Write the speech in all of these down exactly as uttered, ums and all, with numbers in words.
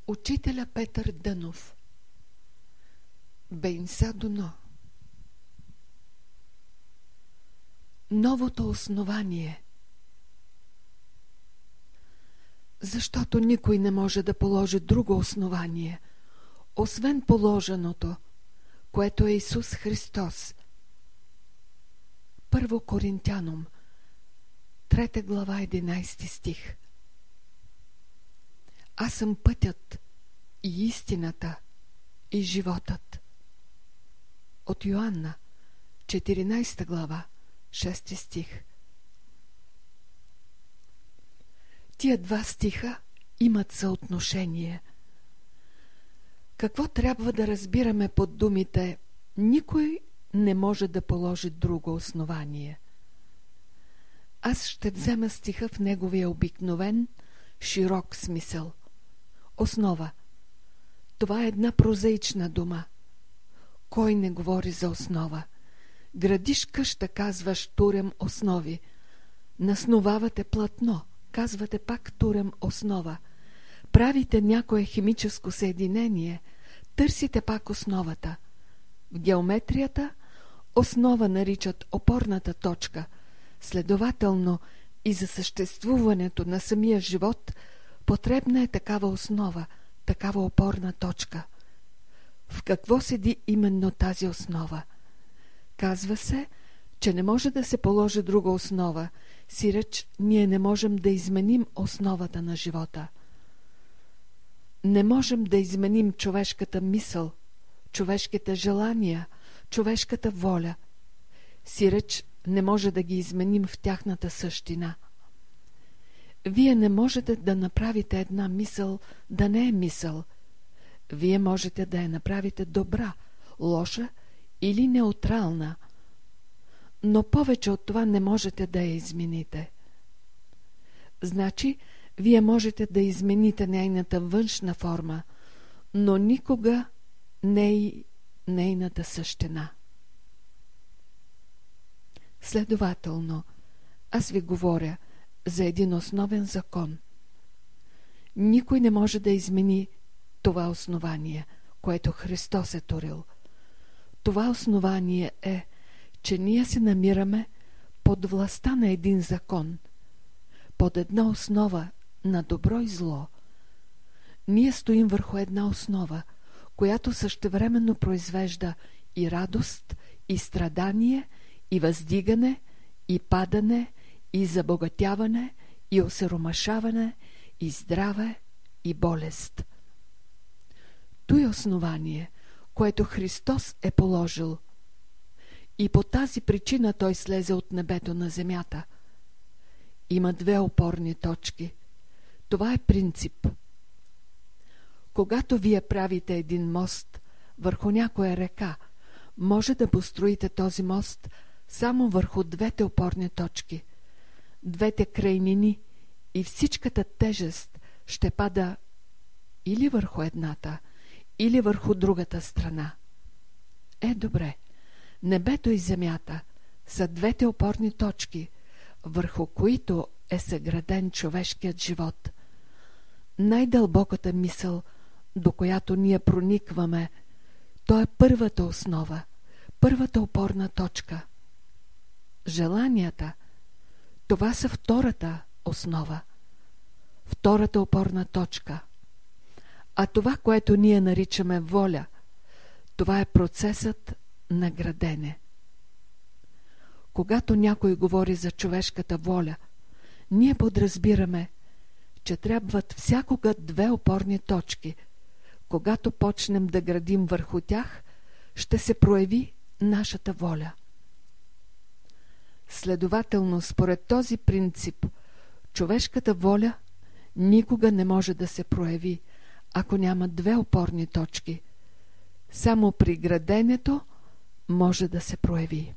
Учителя Петър Дънов. Бейнса Дуно. Новото основание. Защото никой не може да положи друго основание, освен положеното, което е Исус Христос. Първо Коринтянам, трета глава, единайсети стих. Аз съм пътят и истината и животът. От Йоанна, четиринайсета глава, шести стих. Тия два стиха имат съотношение. Какво трябва да разбираме под думите «Никой не може да положи друго основание»? Аз ще взема стиха в неговия обикновен, широк смисъл. Основа. Това е една прозаична дума. Кой не говори за основа? Градиш къща, казваш турям основи. Насновавате платно, казвате пак турям основа. Правите някое химическо съединение, търсите пак основата. В геометрията основа наричат опорната точка. Следователно и за съществуването на самия живот потребна е такава основа, такава опорна точка. В какво седи именно тази основа? Казва се, че не може да се положи друга основа, сиреч ние не можем да изменим основата на живота. Не можем да изменим човешката мисъл, човешките желания, човешката воля, сиреч не може да ги изменим в тяхната същина. Вие не можете да направите една мисъл да не е мисъл. Вие можете да я направите добра, лоша или неутрална, но повече от това не можете да я измените. Значи, вие можете да измените нейната външна форма, но никога не и нейната същина. Следователно, аз ви говоря за един основен закон. Никой не може да измени това основание, което Христос е турил. Това основание е, че ние се намираме под властта на един закон, под една основа на добро и зло. Ние стоим върху една основа, която същевременно произвежда и радост, и страдание, и въздигане, и падане, и забогатяване, и осиромашаване, и здраве, и болест. Той е основание, което Христос е положил. И по тази причина Той слезе от небето на земята. Има две опорни точки. Това е принцип. Когато вие правите един мост върху някоя река, може да построите този мост само върху двете опорни точки, двете крайнини, и всичката тежест ще пада или върху едната, или върху другата страна. Е, добре, небето и земята са двете опорни точки, върху които е съграден човешкият живот. Най-дълбоката мисъл, до която ние проникваме, то е първата основа, първата опорна точка. Желанията, това са втората основа, втората опорна точка. А това, което ние наричаме воля, това е процесът на градене. Когато някой говори за човешката воля, ние подразбираме, че трябват всякога две опорни точки. Когато почнем да градим върху тях, ще се прояви нашата воля. Следователно, според този принцип, човешката воля никога не може да се прояви, ако няма две опорни точки. Само при граденето може да се прояви.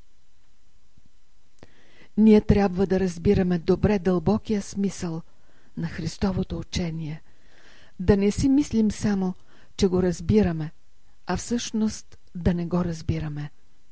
Ние трябва да разбираме добре дълбокия смисъл на Христовото учение. Да не си мислим само, че го разбираме, а всъщност да не го разбираме.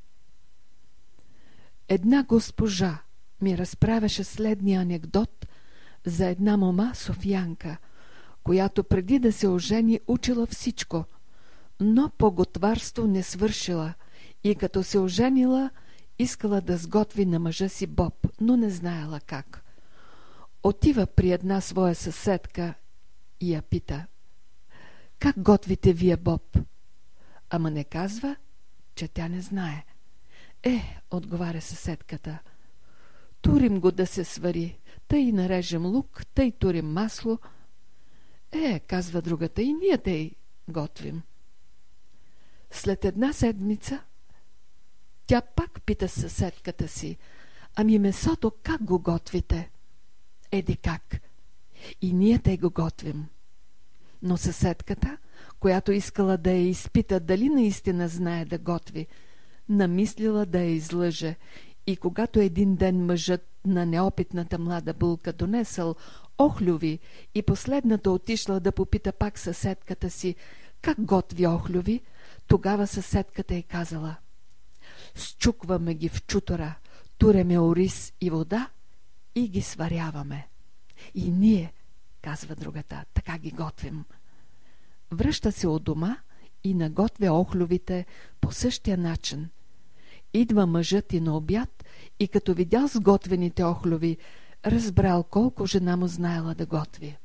Една госпожа ми разправяше следния анекдот за една мома софиянка, която преди да се ожени учила всичко, но по готварство не свършила и като се оженила, искала да сготви на мъжа си боб, но не знаела как. Отива при една своя съседка и я пита: как готвите вие боб? Ама не казва, че тя не знае. Е, отговаря съседката, турим го да се свари, тъй нарежем лук, тъй турим масло. Е, казва другата, и ние тъй готвим. След една седмица тя пак пита съседката си: ами месото как го готвите? Еди как. И ние тъй го готвим. Но съседката, която искала да я изпита дали наистина знае да готви, намислила да я излъже, и когато един ден мъжът на неопитната млада булка донесъл охлюви и последната отишла да попита пак съседката си как готви охлюви, тогава съседката й казала: счукваме ги в чутора, туреме ориз и вода и ги сваряваме. И ние, казва другата, така ги готвим. Връща се от дома и наготвя охлювите по същия начин. Идва мъжът и на обяд и като видял сготвените охлюви, разбрал колко жена му знаела да готви.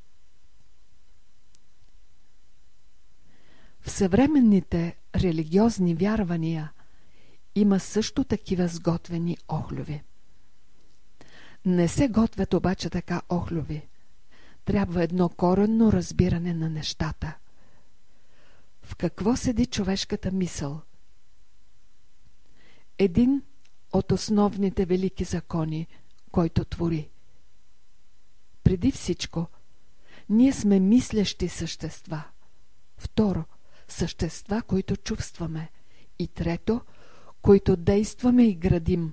В съвременните религиозни вярвания има също такива сготвени охлюви. Не се готвят обаче така охлюви. Трябва едно коренно разбиране на нещата. В какво седи човешката мисъл? Един от основните велики закони, който твори. Преди всичко, ние сме мислещи същества. Второ, същества, които чувстваме. И трето, които действаме и градим.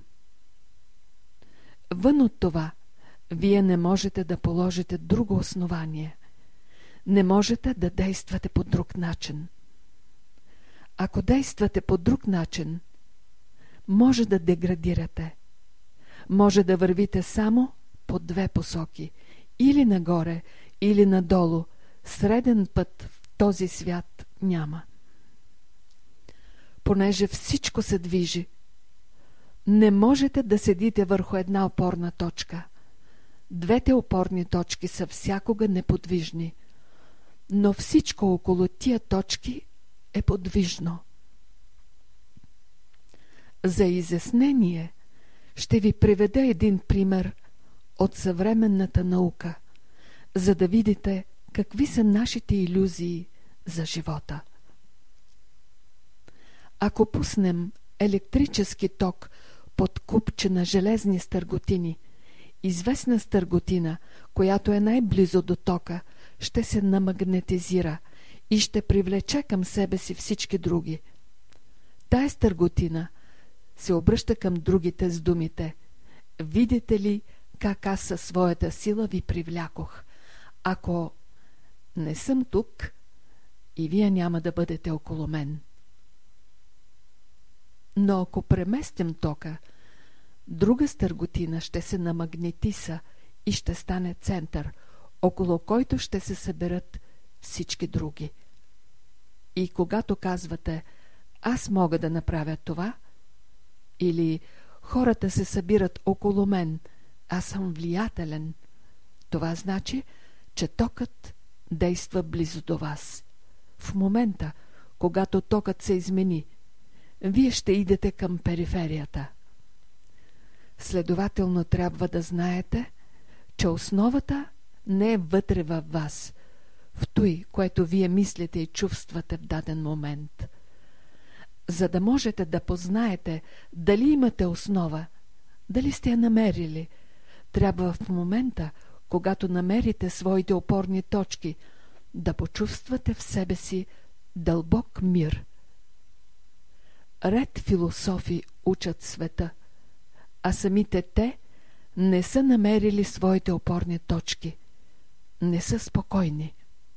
Вън от това, вие не можете да положите друго основание. Не можете да действате по друг начин. Ако действате по друг начин, може да деградирате. Може да вървите само по две посоки. Или нагоре, или надолу. Среден път в този свят няма. Понеже всичко се движи, не можете да седите върху една опорна точка. Двете опорни точки са всякога неподвижни, но всичко около тия точки е подвижно. За изяснение ще ви приведа един пример от съвременната наука, за да видите какви са нашите илюзии за живота. Ако пуснем електрически ток под купче на железни стърготини, известна стърготина, която е най-близо до тока, ще се намагнетизира и ще привлече към себе си всички други. Тая стърготина се обръща към другите с думите: видите ли как аз със своята сила ви привлякох? Ако не съм тук, и вие няма да бъдете около мен. Но ако преместим тока, друга стърготина ще се намагнетиса и ще стане център, около който ще се съберат всички други. И когато казвате: аз мога да направя това, или хората се събират около мен, аз съм влиятелен, това значи, че токът действа близо до вас. В момента, когато токът се измени, вие ще идете към периферията. Следователно трябва да знаете, че основата не е вътре във вас, в той, което вие мислите и чувствате в даден момент. За да можете да познаете дали имате основа, дали сте я намерили, трябва в момента, когато намерите своите опорни точки, да почувствате в себе си дълбок мир. Ред философи учат света, а самите те не са намерили своите опорни точки, не са спокойни.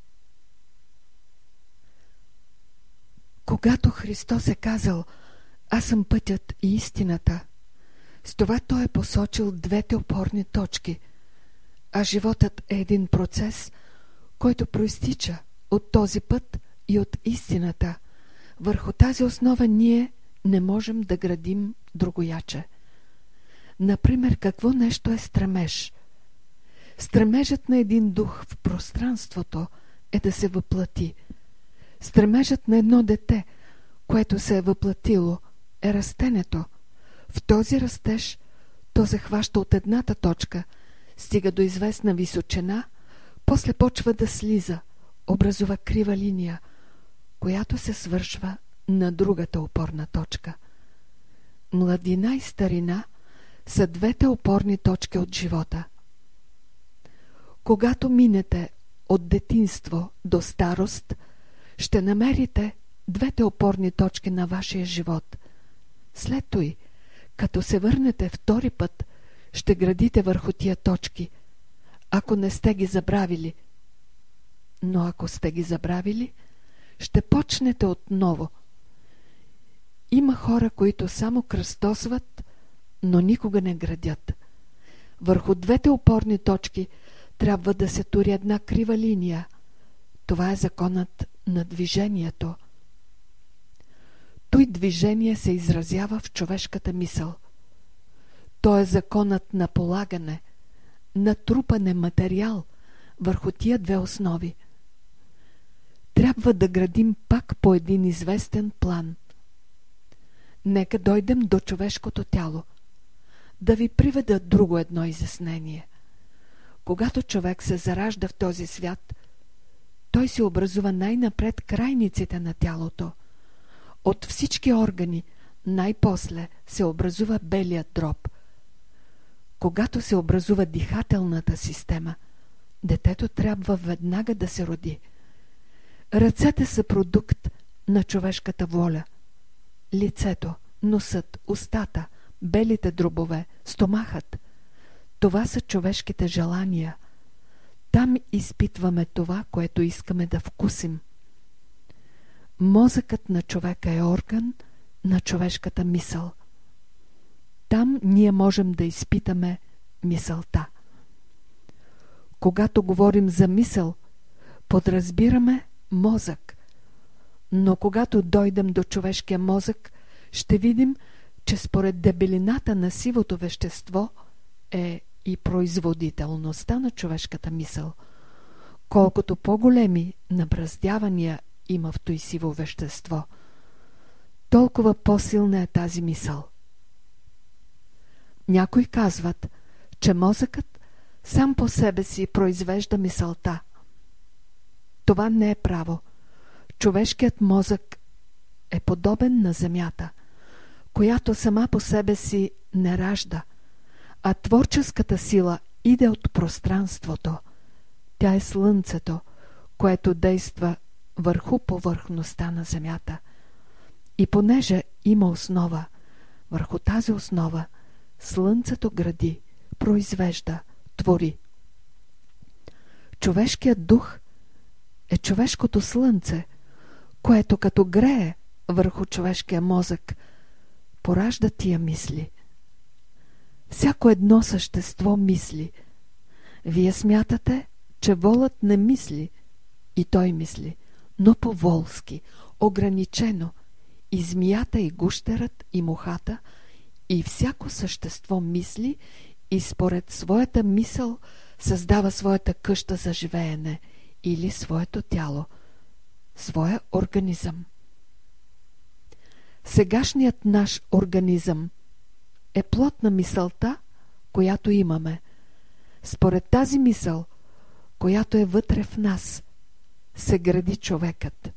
Когато Христос е казал: аз съм пътят и истината, с това Той е посочил двете опорни точки, а животът е един процес, който проистича от този път и от истината. Върху тази основа ние не можем да градим другояче. Например, какво нещо е стремеж? Стремежът на един дух в пространството е да се въплати. Стремежът на едно дете, което се е въплатило, е растенето. В този растеж то се хваща от едната точка, стига до известна височина, после почва да слиза, образува крива линия, която се свършва на другата опорна точка. Младина и старина са двете опорни точки от живота. Когато минете от детинство до старост, ще намерите двете опорни точки на вашия живот. След той, като се върнете втори път, ще градите върху тия точки, ако не сте ги забравили. Но ако сте ги забравили, ще почнете отново. Има хора, които само кръстосват, но никога не градят. Върху двете опорни точки трябва да се тури една крива линия. Това е законът на движението. Той движение се изразява в човешката мисъл. То е законът на полагане, на трупане материал върху тия две основи. Трябва да градим пак по един известен план. Нека дойдем до човешкото тяло. Да ви приведа друго едно изяснение. Когато човек се заражда в този свят, той се образува най-напред крайниците на тялото. От всички органи най-после се образува белият дроб. Когато се образува дихателната система, детето трябва веднага да се роди. Ръцете са продукт на човешката воля. Лицето, носът, устата, белите дробове, стомахът – това са човешките желания. Там изпитваме това, което искаме да вкусим. Мозъкът на човека е орган на човешката мисъл. Там ние можем да изпитаме мисълта. Когато говорим за мисъл, подразбираме мозък. Но когато дойдем до човешкия мозък, ще видим, че според дебелината на сивото вещество е и производителността на човешката мисъл. Колкото по-големи набраздявания има в той сиво вещество, толкова по-силна е тази мисъл. Някои казват, че мозъкът сам по себе си произвежда мисълта. Това не е право. Човешкият мозък е подобен на земята, която сама по себе си не ражда, а творческата сила иде от пространството. Тя е слънцето, което действа върху повърхността на земята. И понеже има основа, върху тази основа слънцето гради, произвежда, твори. Човешкият дух е човешкото слънце, което като грее върху човешкия мозък, поражда тия мисли. Всяко едно същество мисли. Вие смятате, че волът не мисли, и той мисли, но по-волски, ограничено. И змията, и гущерът, и мухата, и всяко същество мисли и според своята мисъл създава своята къща за живеене или своето тяло, своя организъм. Сегашният наш организъм е плод на мисълта, която имаме. Според тази мисъл, която е вътре в нас, се гради човекът.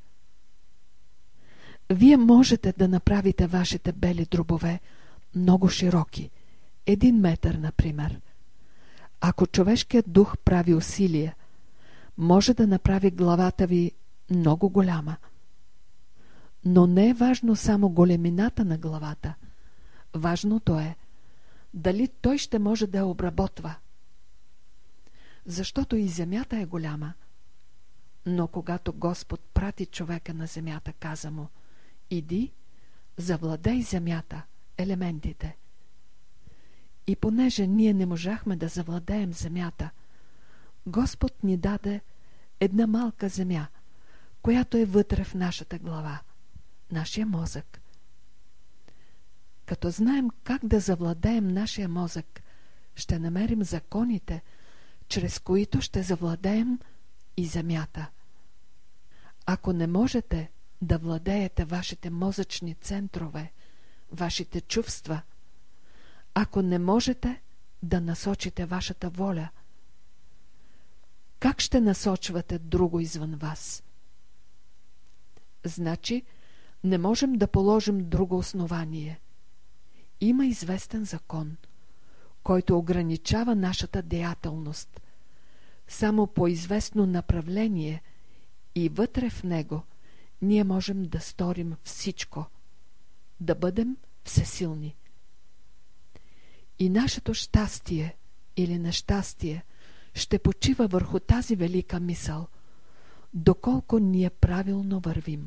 Вие можете да направите вашите бели дробове много широки, един метър, например. Ако човешкият дух прави усилие, може да направи главата ви много голяма. Но не е важно само големината на главата. Важното е дали той ще може да я обработва. Защото и земята е голяма. Но когато Господ прати човека на земята, каза му: иди, завладей земята, елементите. И понеже ние не можахме да завладеем земята, Господ ни даде една малка земя, която е вътре в нашата глава, нашия мозък. Като знаем как да завладеем нашия мозък, ще намерим законите, чрез които ще завладеем и земята. Ако не можете да владеете вашите мозъчни центрове, вашите чувства, ако не можете да насочите вашата воля, как ще насочвате друго извън вас? Значи, не можем да положим друго основание. Има известен закон, който ограничава нашата деятелност. Само по известно направление и вътре в него ние можем да сторим всичко, да бъдем всесилни. И нашето щастие или нещастие ще почива върху тази велика мисъл, доколко ние правилно вървим.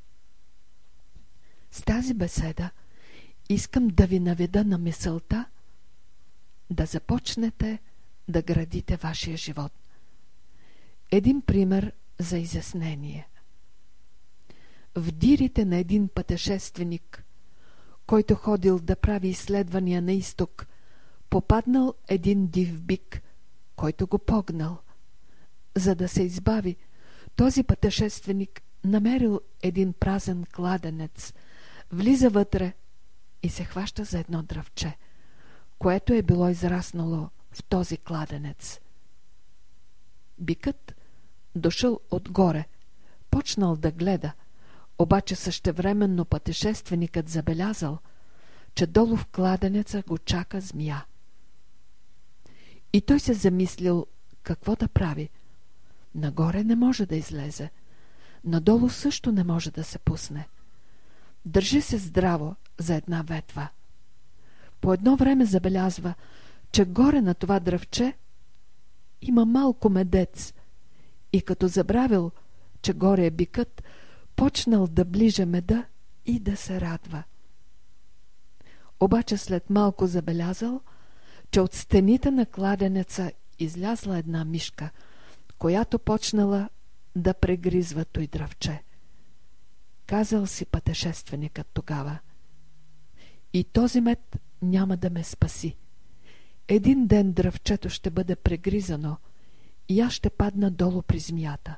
С тази беседа искам да ви наведа на мисълта да започнете да градите вашия живот. Един пример за изяснение. В дирите на един пътешественик, който ходил да прави изследвания на изток, попаднал един див бик, който го погнал. За да се избави, този пътешественик намерил един празен кладенец, влиза вътре и се хваща за едно дръвче, което е било израснало в този кладенец. Бикът дошъл отгоре, почнал да гледа, обаче същевременно пътешественикът забелязал, че долу в кладенеца го чака змия. И той се замислил какво да прави. Нагоре не може да излезе, надолу също не може да се пусне. Държи се здраво за една ветва. По едно време забелязва, че горе на това дръвче има малко медец и като забравил, че горе е бикът, почнал да ближа меда и да се радва. Обаче след малко забелязал, че от стените на кладенеца излязла една мишка, която почнала да прегризва той дръвче. Казал си пътешественикът тогава: и този мед няма да ме спаси. Един ден дръвчето ще бъде прегризано и аз ще падна долу при змията.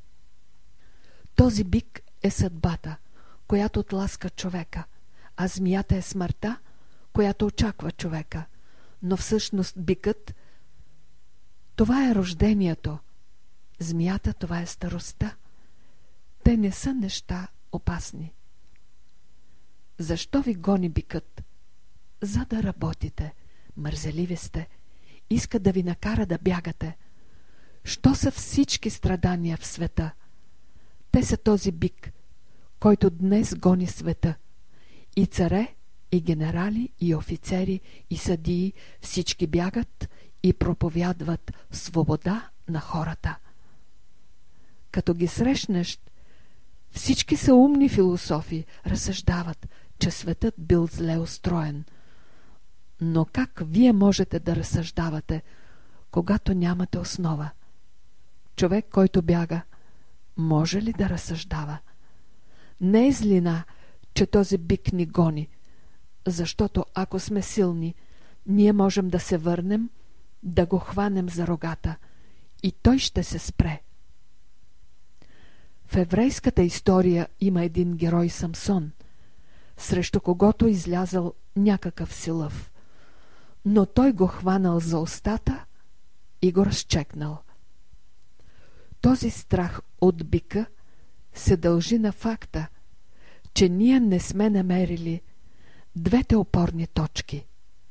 Този бик е съдбата, която отласка човека, а змията е смъртта, която очаква човека. Но всъщност бикът, това е рождението, змията, това е старостта. Те не са неща опасни. Защо ви гони бикът? За да работите. Мързеливи сте. Иска да ви накара да бягате. Що са всички страдания в света? Те са този бик, който днес гони света. И царе, и генерали, и офицери, и съдии, всички бягат и проповядват свобода на хората. Като ги срещнеш, всички са умни философи, разсъждават, че светът бил зле устроен. Но как вие можете да разсъждавате, когато нямате основа? Човек, който бяга, може ли да разсъждава? Не е злина, че този бик ни гони, защото ако сме силни, ние можем да се върнем, да го хванем за рогата и той ще се спре. В еврейската история има един герой Самсон, срещу когото излязъл някакъв силъв, но той го хванал за устата и го разчекнал. Този страх от бика се дължи на факта, че ние не сме намерили двете опорни точки.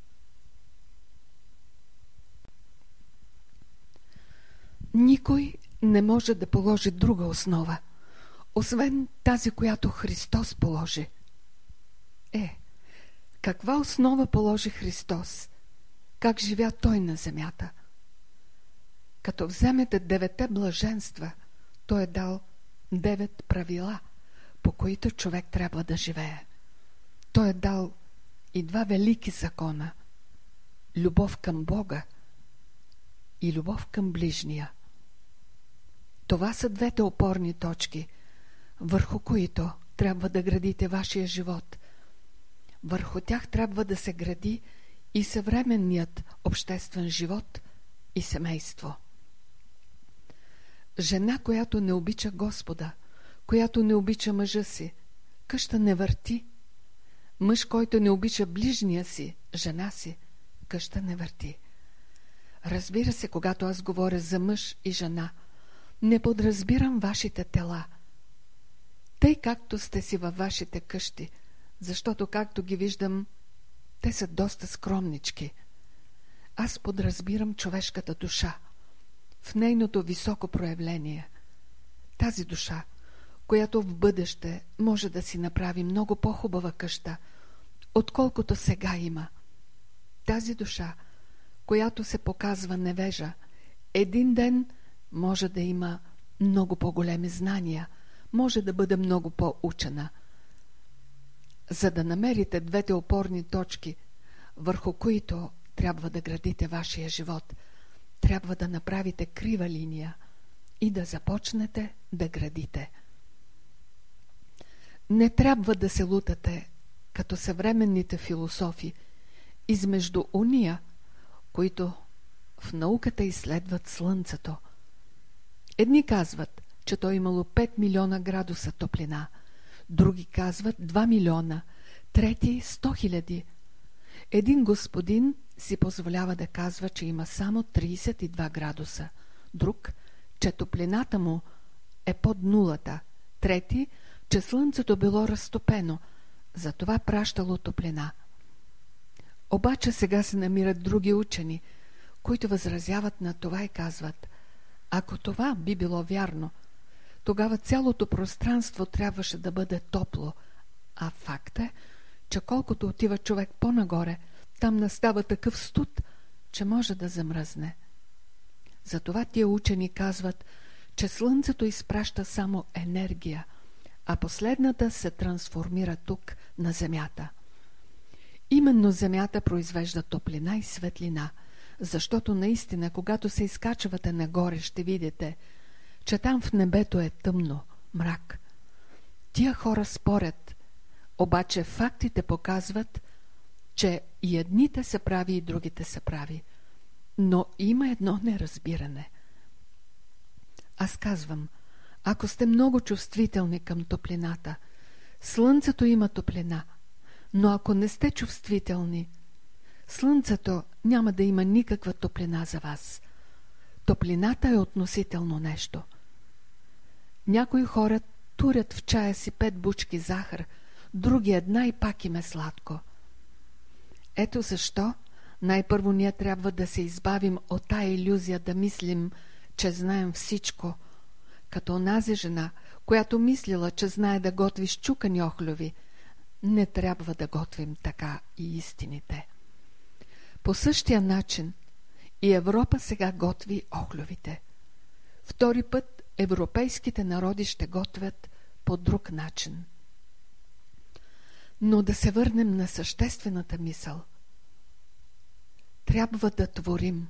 Никой не може да положи друга основа, освен тази, която Христос положи. Е, каква основа положи Христос? Как живя Той на земята? Като вземете девете блаженства, Той е дал девет правила, по които човек трябва да живее. Той е дал и два велики закона – любов към Бога и любов към ближния. Това са двете опорни точки, върху които трябва да градите вашия живот. Върху тях трябва да се гради и съвременният обществен живот и семейство. Жена, която не обича Господа, която не обича мъжа си, къща не върти. Мъж, който не обича ближния си, жена си, къща не върти. Разбира се, когато аз говоря за мъж и жена, не подразбирам вашите тела. Тъй както сте си във вашите къщи, защото както ги виждам, те са доста скромнички. Аз подразбирам човешката душа в нейното високо проявление. Тази душа, която в бъдеще може да си направи много по-хубава къща, отколкото сега има. Тази душа, която се показва невежа, един ден може да има много по-големи знания, може да бъде много по-учена. За да намерите двете опорни точки, върху които трябва да градите вашия живот, трябва да направите крива линия и да започнете да градите. Не трябва да се лутате, като съвременните философи, измежду уния, които в науката изследват Слънцето. Едни казват, че то имало пет милиона градуса топлина, други казват два милиона, трети сто хиляди. Един господин си позволява да казва, че има само тридесет и два градуса, друг, че топлината му е под нулата, трети, че Слънцето било разтопено, затова пращало топлина. Обаче сега се намират други учени, които възразяват на това и казват: ако това би било вярно, тогава цялото пространство трябваше да бъде топло, а факт е, че колкото отива човек по-нагоре, там настава такъв студ, че може да замръзне. Затова тия учени казват, че Слънцето изпраща само енергия, а последната се трансформира тук на Земята. Именно Земята произвежда топлина и светлина, защото наистина, когато се изкачвате нагоре, ще видите, че там в небето е тъмно, мрак. Тия хора спорят, обаче фактите показват, че и едните са прави, и другите са прави. Но има едно неразбиране. Аз казвам, ако сте много чувствителни към топлината, Слънцето има топлина, но ако не сте чувствителни, Слънцето няма да има никаква топлина за вас. Топлината е относително нещо. Някои хора турят в чая си пет бучки захар, други една и пак им е сладко. Ето защо най-първо ние трябва да се избавим от тая илюзия да мислим, че знаем всичко, като онази жена, която мислила, че знае да готви счукани охлюви. Не трябва да готвим така и истините. По същия начин и Европа сега готви охлювите. Втори път европейските народи ще готвят по друг начин. Но да се върнем на съществената мисъл. Трябва да творим.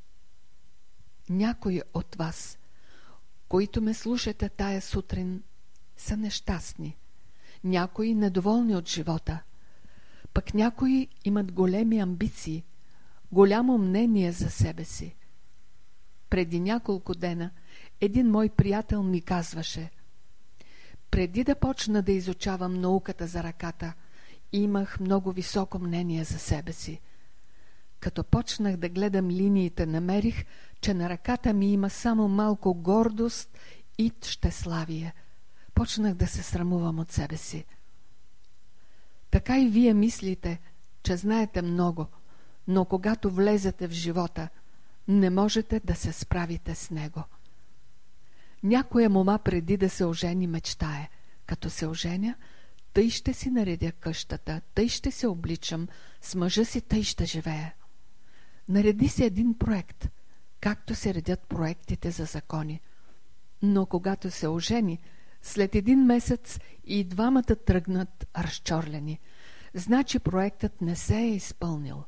Някои от вас, които ме слушате тая сутрин, са нещастни, някои недоволни от живота, пък някои имат големи амбиции, голямо мнение за себе си. Преди няколко дена един мой приятел ми казваше: преди да почна да изучавам науката за ръката, имах много високо мнение за себе си. Като почнах да гледам линиите, намерих, че на ръката ми има само малко гордост и щеславие. Почнах да се срамувам от себе си. Така и вие мислите, че знаете много, но когато влезете в живота, не можете да се справите с него. Някоя мома преди да се ожени мечтае: като се оженя, тъй ще си наредя къщата, тъй ще се обличам, с мъжа си тъй ще живея. Нареди си един проект, както се редят проектите за закони. Но когато се ожени, след един месец и двамата тръгнат разчорлени, значи проектът не се е изпълнил.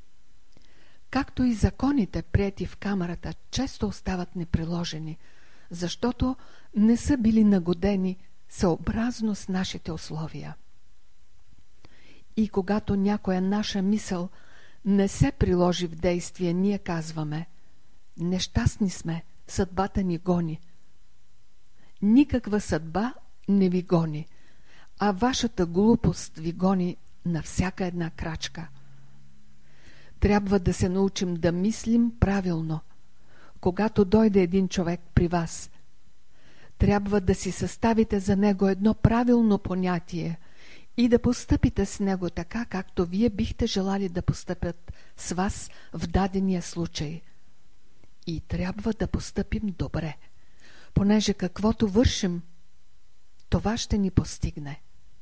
Както и законите, приети в камерата, често остават неприложени, защото не са били нагодени съобразно с нашите условия. И когато някоя наша мисъл не се приложи в действие, ние казваме: нещастни сме, съдбата ни гони. Никаква съдба не ви гони, а вашата глупост ви гони на всяка една крачка. Трябва да се научим да мислим правилно. Когато дойде един човек при вас, трябва да си съставите за него едно правилно понятие и да постъпите с него така, както вие бихте желали да постъпят с вас в дадения случай. И трябва да постъпим добре, понеже каквото вършим, това ще ни постигне.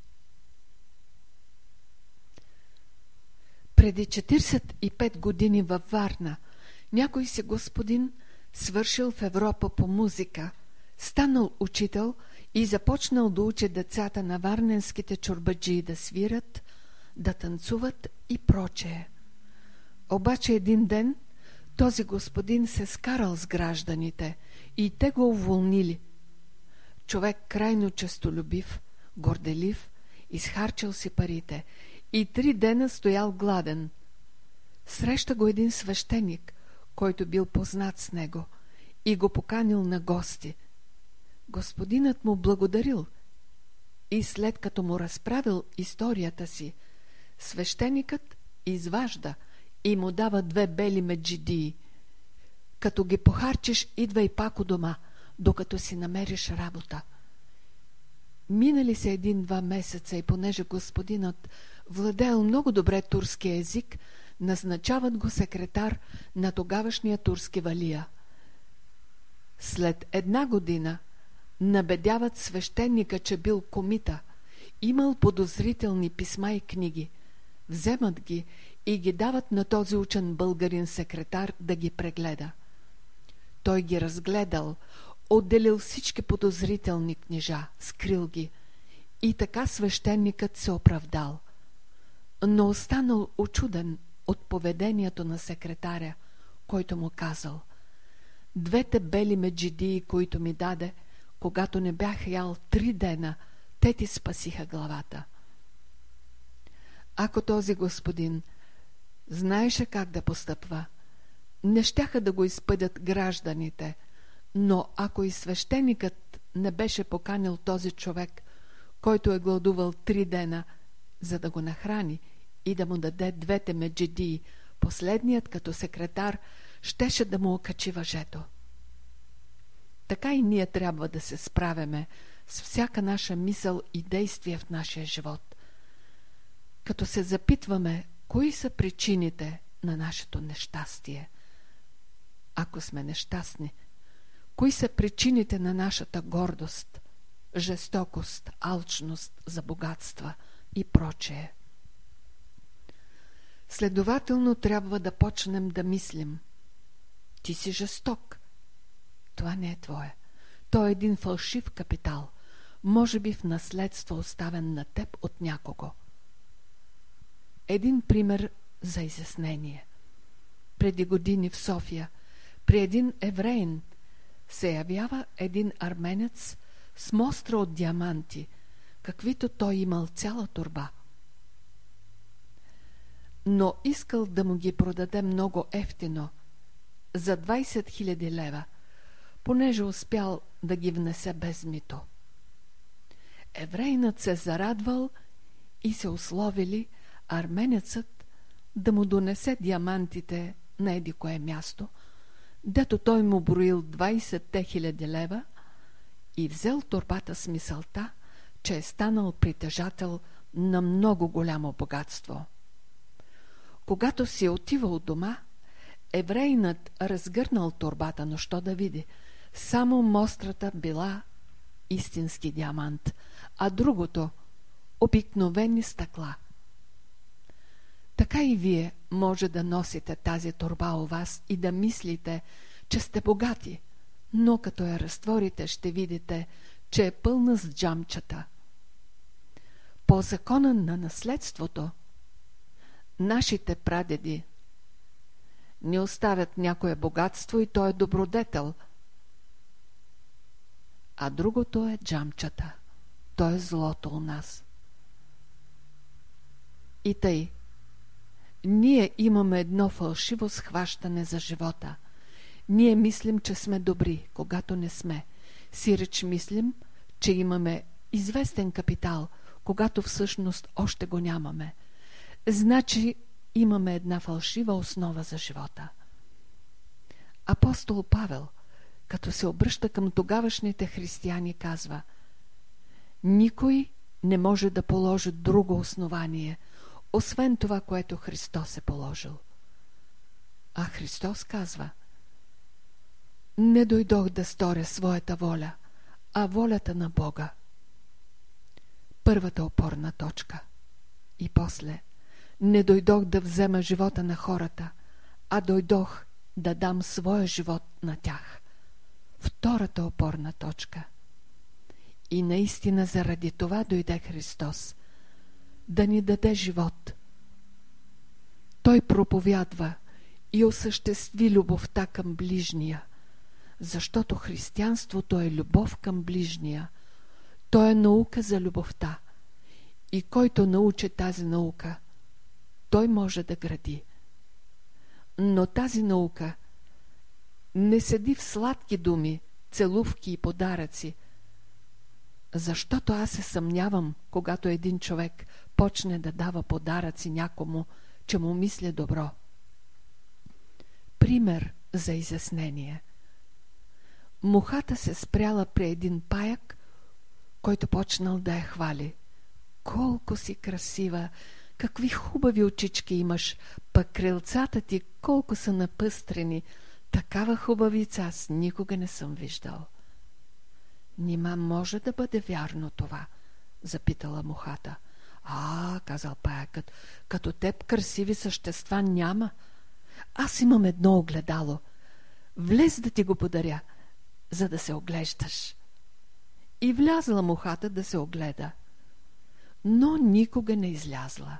Преди четиридесет и пет години във Варна някой си господин свършил в Европа по музика, станал учител и започнал да учи децата на варненските чорбаджии да свират, да танцуват и прочее. Обаче един ден този господин се скарал с гражданите и те го уволнили. Човек крайно честолюбив, горделив, изхарчил си парите и три дена стоял гладен. Среща го един свещеник, който бил познат с него, и го поканил на гости. Господинът му благодарил и след като му разправил историята си, свещеникът изважда и му дава две бели меджидии. Като ги похарчиш, идвай пак у дома, докато си намериш работа. Минали се един-два месеца и понеже господинът владеел много добре турски език, назначават го секретар на тогавашния турски валия. След една година набедяват свещеника, че бил комита, имал подозрителни писма и книги. Вземат ги и ги дават на този учен българин секретар да ги прегледа. Той ги разгледал, отделил всички подозрителни книжа, скрил ги и така свещеникът се оправдал. Но останал учуден от поведението на секретаря, който му казал: двете бели меджидии, които ми даде, когато не бях ял три дена, те ти спасиха главата. Ако този господин знаеше как да постъпва, не щяха да го изпъдят гражданите, но ако и свещеникът не беше поканил този човек, който е гладувал три дена, за да го нахрани и да му даде двете меджидии, последният като секретар щеше да му окачи въжето. Така и ние трябва да се справяме с всяка наша мисъл и действие в нашия живот, като се запитваме кои са причините на нашето нещастие. Ако сме нещастни, кои са причините на нашата гордост, жестокост, алчност за богатства и прочее. Следователно трябва да почнем да мислим: ти си жесток. Това не е твое. То е един фалшив капитал, може би в наследство оставен на теб от някого. Един пример за изяснение. Преди години в София при един евреин се явява един арменец с мостра от диаманти, каквито той имал цяла торба. Но искал да му ги продаде много ефтино, за двайсет хиляди лева, понеже успял да ги внесе без мито. Еврейнът се зарадвал и се условили арменецът да му донесе диамантите на еди кое място, дето той му броил двайсет хиляди лева, и взел торбата с мисълта, че е станал притежател на много голямо богатство. Когато си отивал дома, еврейнът разгърнал торбата, но що да види? Само мострата била истински диамант, а другото – обикновени стъкла. Така и вие може да носите тази торба у вас и да мислите, че сте богати, но като я разтворите, ще видите, че е пълна с джамчета. По закона на наследството, нашите прадеди ни оставят някое богатство и то е добродетел. а другото е джамчата. То е злото у нас. И тъй, ние имаме едно фалшиво схващане за живота. Ние мислим, че сме добри, когато не сме. Сиреч мислим, че имаме известен капитал, когато всъщност още го нямаме. Значи имаме една фалшива основа за живота. Апостол Павел, като се обръща към тогавашните християни, казва: никой не може да положи друго основание, освен това, което Христос е положил. А Христос казва: не дойдох да сторя своята воля, а волята на Бога. Първата опорна точка. И после: не дойдох да взема живота на хората, а дойдох да дам своя живот на тях. Втората опорна точка. И наистина заради това дойде Христос, да ни даде живот. Той проповядва и осъществи любовта към ближния, защото християнството е любов към ближния. То е наука за любовта. И който научи тази наука, той може да гради. Но тази наука не седи в сладки думи, целувки и подаръци, защото аз се съмнявам, когато един човек почне да дава подаръци някому, че му мисля добро. Пример за изяснение. Мухата се спряла при един паяк, който почнал да я хвали. Колко си красива, какви хубави очички имаш, пък крилцата ти колко са напъстрени, такава хубавица аз никога не съм виждал. Нима може да бъде вярно това? Запитала мухата. А, казал паякът, като теб красиви същества няма. Аз имам едно огледало. Влез да ти го подаря, за да се оглеждаш. И влязла мухата да се огледа, но никога не излязла.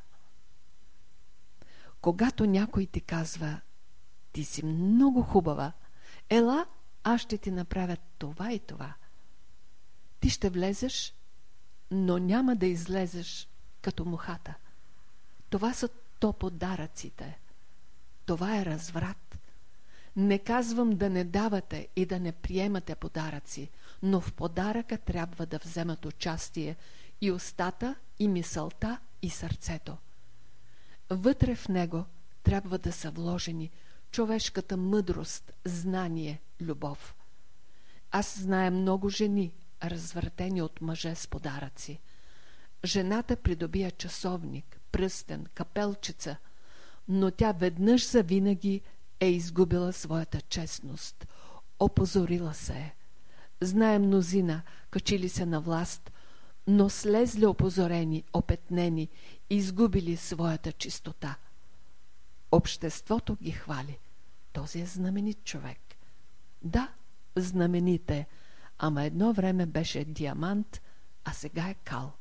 Когато някой ти казва: ти си много хубава, ела, аз ще ти направя това и това, ти ще влезеш, но няма да излезеш като мухата. Това са то подаръците. Това е разврат. Не казвам да не давате и да не приемате подаръци, но в подаръка трябва да вземат участие и устата, и мисълта, и сърцето. Вътре в него трябва да са вложени човешката мъдрост, знание, любов. Аз зная много жени, развъртени от мъже с подаръци. Жената придобия часовник, пръстен, капелчица, но тя веднъж завинаги е изгубила своята честност. Опозорила се е. Знае мнозина, качили се на власт, но слезли опозорени, опетнени, изгубили своята чистота. Обществото ги хвали. Този е знаменит човек. Да, знаменит е, ама едно време беше диамант, а сега е кал.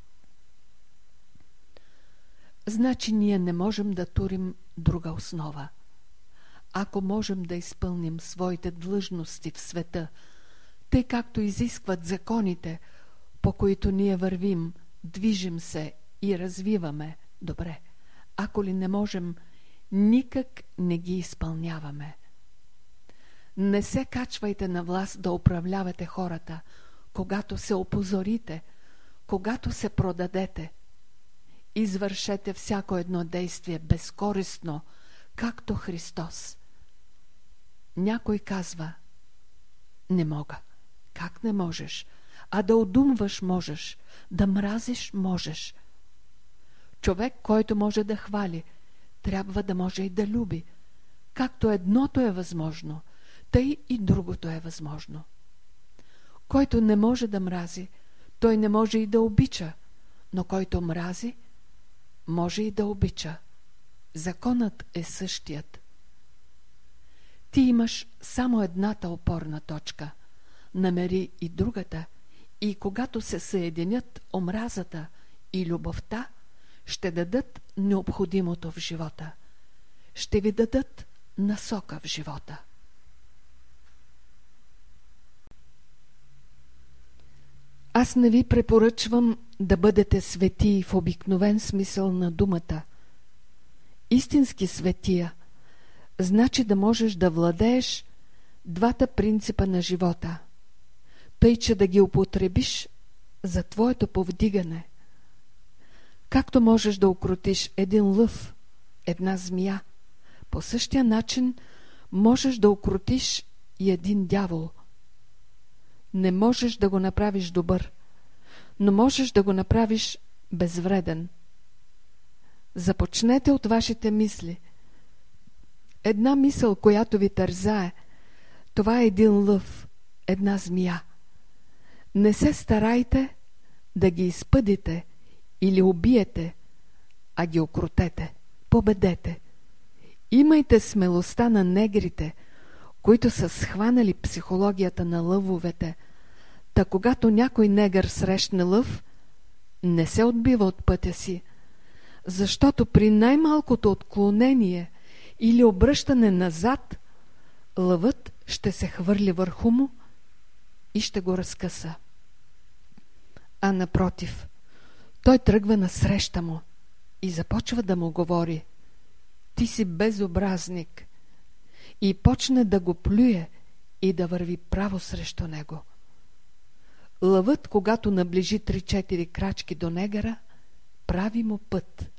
Значи ние не можем да турим друга основа. Ако можем да изпълним своите длъжности в света, тъй както изискват законите, по които ние вървим, движим се и развиваме, добре. Ако ли не можем, никак не ги изпълняваме. Не се качвайте на власт да управлявате хората, когато се опозорите, когато се продадете. Извършете всяко едно действие безкористно, както Христос. Някой казва: не мога. Как не можеш? А да одумваш можеш, да мразиш можеш. Човек, който може да хвали, трябва да може и да люби. Както едното е възможно, тъй и другото е възможно. Който не може да мрази, той не може и да обича, но който мрази, може и да обича. Законът е същият. Ти имаш само едната опорна точка. Намери и другата, и когато се съединят омразата и любовта, ще дадат необходимото в живота. Ще ви дадат насока в живота. Аз не ви препоръчвам да бъдете светии в обикновен смисъл на думата. Истински светия значи да можеш да владееш двата принципа на живота, тъй че да ги употребиш за твоето повдигане. Както можеш да укротиш един лъв, една змия, по същия начин можеш да укротиш и един дявол. Не можеш да го направиш добър, но можеш да го направиш безвреден. Започнете от вашите мисли. Една мисъл, която ви тързае, това е един лъв, една змия. Не се старайте да ги изпъдите или убиете, а ги укротете, победете. Имайте смелостта на негрите, които са схванали психологията на лъвовете, та когато някой негър срещне лъв, не се отбива от пътя си, защото при най-малкото отклонение или обръщане назад, лъвът ще се хвърли върху му и ще го разкъса. А напротив, той тръгва насреща му и започва да му говори: ти си безобразник, и почне да го плюе и да върви право срещу него. Лъвът, когато наближи три-четири крачки до негъра, прави му път.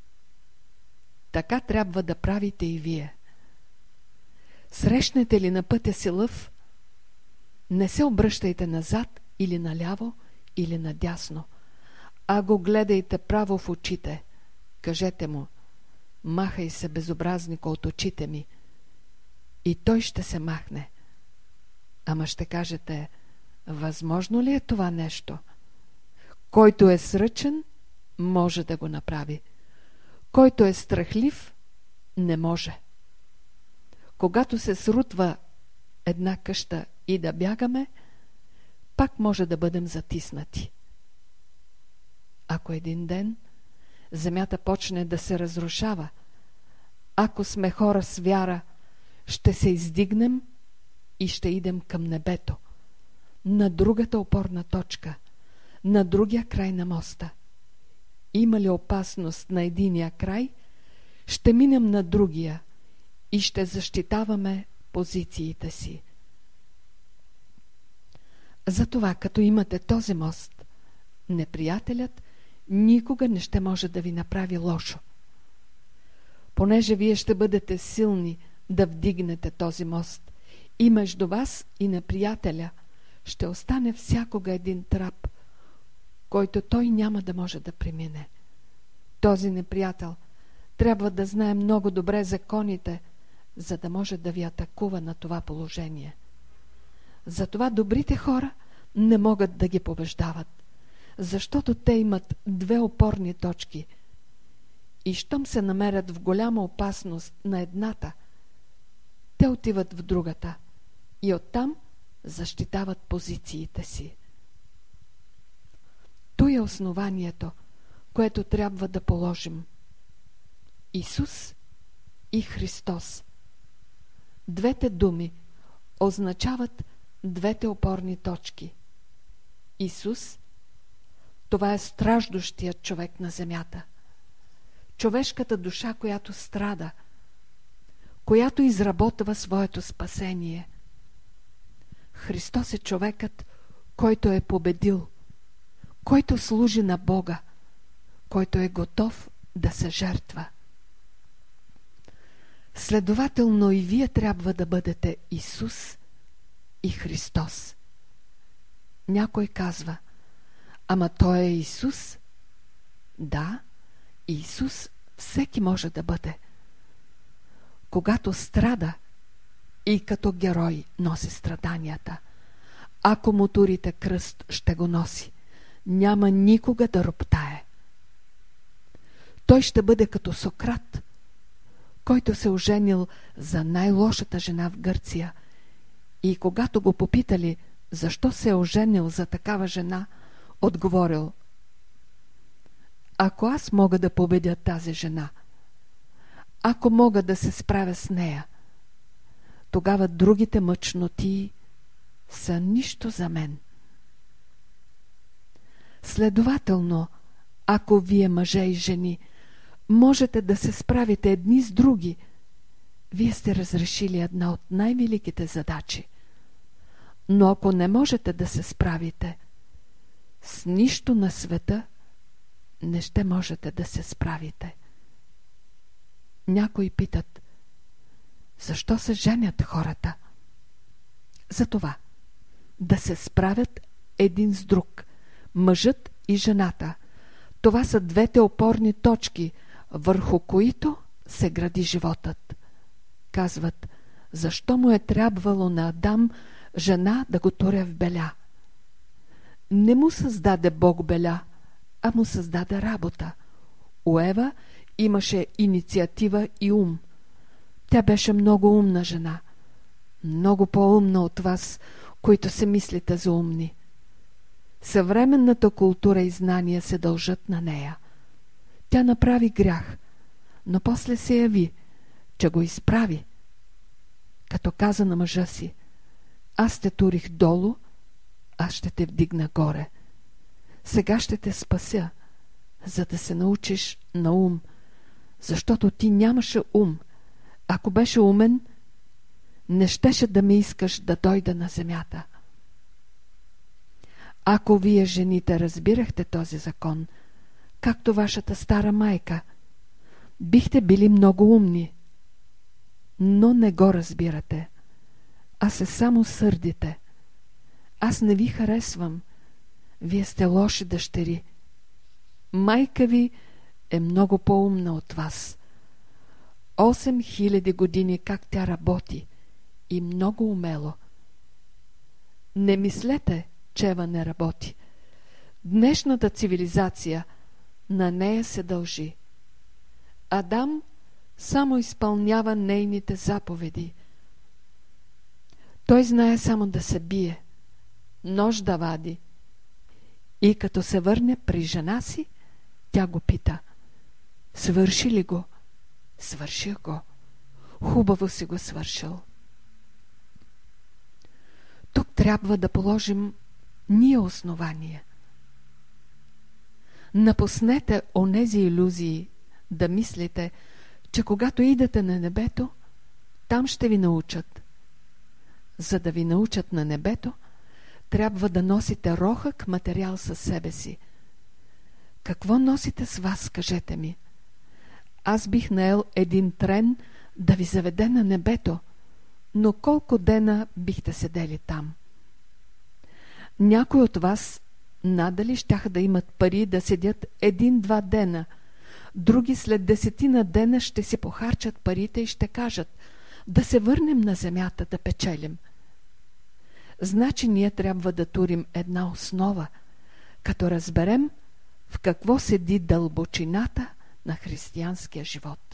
Така трябва да правите и вие. Срещнете ли на пътя си лъв, не се обръщайте назад или наляво или надясно, а го гледайте право в очите. Кажете му: махай се, безобразнико, от очите ми. И той ще се махне. Ама ще кажете: възможно ли е това нещо? Който е сръчен, може да го направи. Който е страхлив, не може. Когато се срутва една къща и да бягаме, пак може да бъдем затиснати. Ако един ден земята почне да се разрушава, ако сме хора с вяра, ще се издигнем и ще идем към небето, на другата опорна точка, на другия край на моста. Има ли опасност на единия край, ще минем на другия и ще защитаваме позициите си. Затова, като имате този мост, неприятелят никога не ще може да ви направи лошо. Понеже вие ще бъдете силни да вдигнете този мост, и между вас и неприятеля ще остане всякога един трап, който той няма да може да премине. Този неприятел трябва да знае много добре законите, за да може да ви атакува на това положение. Затова добрите хора не могат да ги побеждават, защото те имат две опорни точки и щом се намерят в голяма опасност на едната, те отиват в другата и оттам защитават позициите си. То е основанието, което трябва да положим. Исус и Христос. Двете думи означават двете опорни точки. Исус – това е страждущият човек на земята. Човешката душа, която страда, която изработва своето спасение. Христос е човекът, който е победил, който служи на Бога, който е готов да се жертва. Следователно и вие трябва да бъдете Исус и Христос. Някой казва: ама той е Исус. Да, Исус всеки може да бъде. Когато страда и като герой носи страданията, ако му турите кръст, ще го носи. Няма никога да роптае. Той ще бъде като Сократ, който се оженил за най-лошата жена в Гърция, и когато го попитали защо се е оженил за такава жена, отговорил: ако аз мога да победя тази жена, ако мога да се справя с нея, тогава другите мъчноти са нищо за мен. Следователно, ако вие, мъже и жени, можете да се справите едни с други, вие сте разрешили една от най-великите задачи. Но ако не можете да се справите, с нищо на света не ще можете да се справите. Някои питат: защо се женят хората? Затова да се справят един с друг, мъжът и жената. Това са двете опорни точки, върху които се гради животът. Казват: защо му е трябвало на Адам жена да го туря в беля? Не му създаде Бог беля, а му създаде работа. У Ева имаше инициатива и ум. Тя беше много умна жена. Много по-умна от вас, които се мислите за умни. Съвременната култура и знания се дължат на нея. Тя направи грях, но после се яви, че го изправи. Като каза на мъжа си: аз те турих долу, аз ще те вдигна горе. Сега ще те спася, за да се научиш на ум, защото ти нямаше ум. Ако беше умен, не щеше да ме искаш да дойда на земята. Ако вие, жените, разбирахте този закон, както вашата стара майка, бихте били много умни. Но не го разбирате, а се само сърдите. Аз не ви харесвам. Вие сте лоши дъщери. Майка ви е много по-умна от вас. Осем хиляди години как тя работи, и много умело. Не мислете, че Ева не работи. Днешната цивилизация на нея се дължи. Адам само изпълнява нейните заповеди. Той знае само да се бие, нож да вади. И като се върне при жена си, тя го пита: свърши ли го? Свърших го. Хубаво си го свършил. Тук трябва да положим ние основания. Напуснете онези илюзии да мислите, че когато идете на небето, там ще ви научат. За да ви научат на небето, трябва да носите рохък материал със себе си. Какво носите с вас, кажете ми? Аз бих наел един трен да ви заведе на небето, но колко дена бихте седели там? Някои от вас надали щяха да имат пари да седят един-два дена, други след десетина дена ще си похарчат парите и ще кажат: да се върнем на земята да печелим. Значи ние трябва да турим една основа, като разберем в какво седи дълбочината на християнския живот.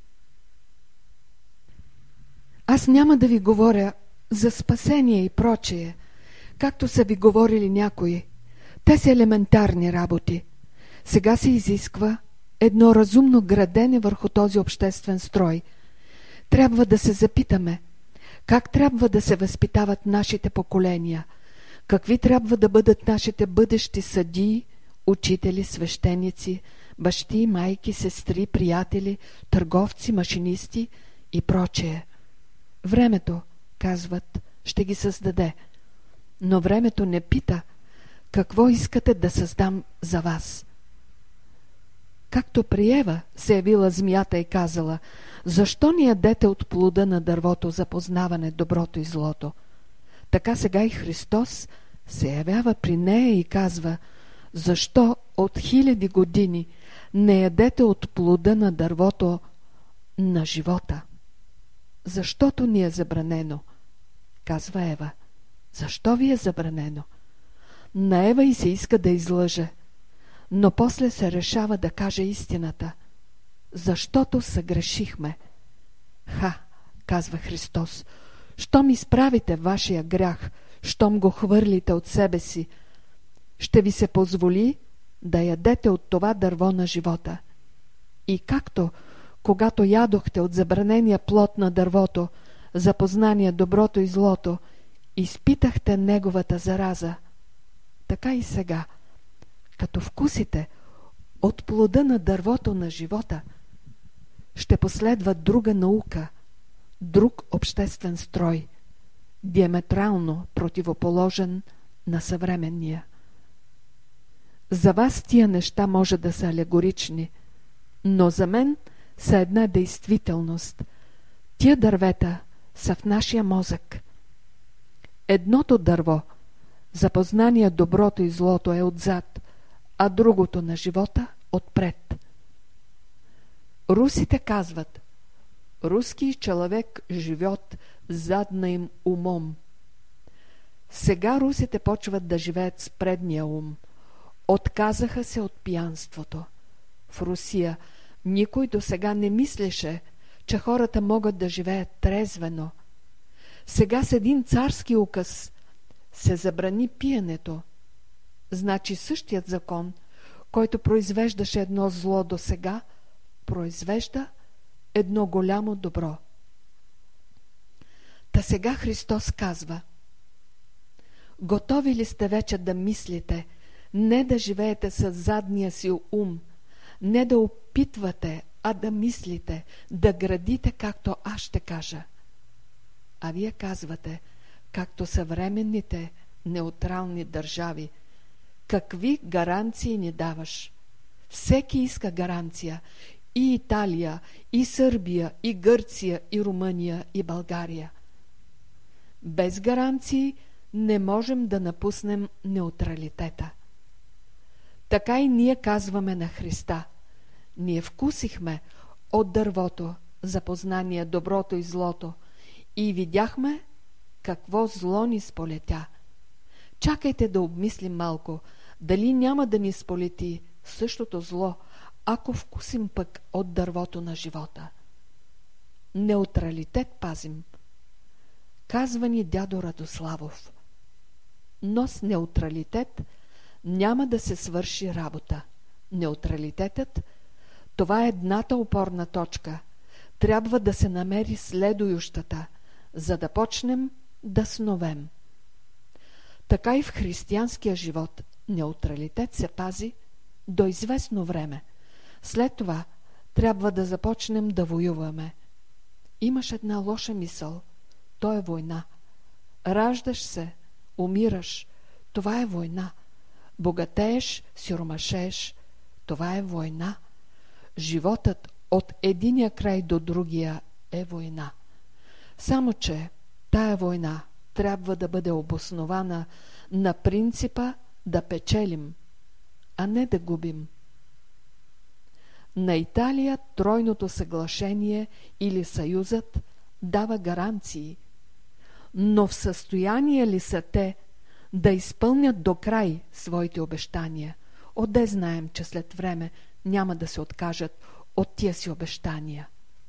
Аз няма да ви говоря за спасение и прочее, както са ви говорили някои. Те са елементарни работи. Сега се изисква едно разумно градене върху този обществен строй. Трябва да се запитаме: как трябва да се възпитават нашите поколения? Какви трябва да бъдат нашите бъдещи съдии, учители, свещеници, бащи, майки, сестри, приятели, търговци, машинисти и прочее? Времето, казват, ще ги създаде. Но времето не пита: какво искате да създам за вас? Както при Ева се явила змията и казала: защо ни ядете от плода на дървото за познаване доброто и злото? Така сега и Христос се явява при нея и казва: защо от хиляди години не ядете от плода на дървото на живота? Защото ни е забранено, казва Ева. Защо ви е забранено? На Ева и се иска да излъже, но после се решава да каже истината. Защото съгрешихме. Ха, казва Христос, щом изправите вашия грях, щом го хвърлите от себе си, ще ви се позволи да ядете от това дърво на живота. И както, когато ядохте от забранения плод на дървото, за познание доброто и злото, изпитахте неговата зараза, така и сега, Като вкусите от плода на дървото на живота, ще последва друга наука, друг обществен строй, диаметрално противоположен на съвременния. За вас тия неща може да са алегорични, но за мен са една действителност. Тия дървета са в нашия мозък. Едното дърво за познание доброто и злото е отзад, а другото на живота отпред. Русите казват: руски човек живет задна им умом. Сега русите почват да живеят с предния ум. Отказаха се от пиянството. В Русия никой до сега не мислеше, че хората могат да живеят трезвено. Сега с един царски указ се забрани пиенето. Значи същият закон, който произвеждаше едно зло до сега, произвежда едно голямо добро. Та сега Христос казва: готови ли сте вече да мислите, не да живеете с задния си ум, не да опитвате, а да мислите, да градите, както аз ще кажа? А вие казвате, както съвременните неутрални държави: какви гаранции ни даваш? Всеки иска гаранция. И Италия, и Сърбия, и Гърция, и Румъния, и България. Без гаранции не можем да напуснем неутралитета. Така и ние казваме на Христа: ние вкусихме от дървото за познание доброто и злото и видяхме какво зло ни сполетя. Чакайте да обмислим малко, дали няма да ни сполети същото зло, ако вкусим пък от дървото на живота. Неутралитет пазим, казва ни дядо Радославов. Но с неутралитет няма да се свърши работа. Неутралитетът, това е едната опорна точка. Трябва да се намери следующата, за да почнем да сновем. Така и в християнския живот неутралитет се пази до известно време. След това трябва да започнем да воюваме. Имаш една лоша мисъл, то е война. Раждаш се, умираш, това е война. Богатееш, сиромашееш, това е война. Животът от единия край до другия е война. Само че тая война трябва да бъде обоснована на принципа да печелим, а не да губим. На Италия тройното съглашение или съюзът дава гаранции, но в състояние ли са те да изпълнят до край своите обещания? Отде знаем, че след време няма да се откажат от тия си обещания.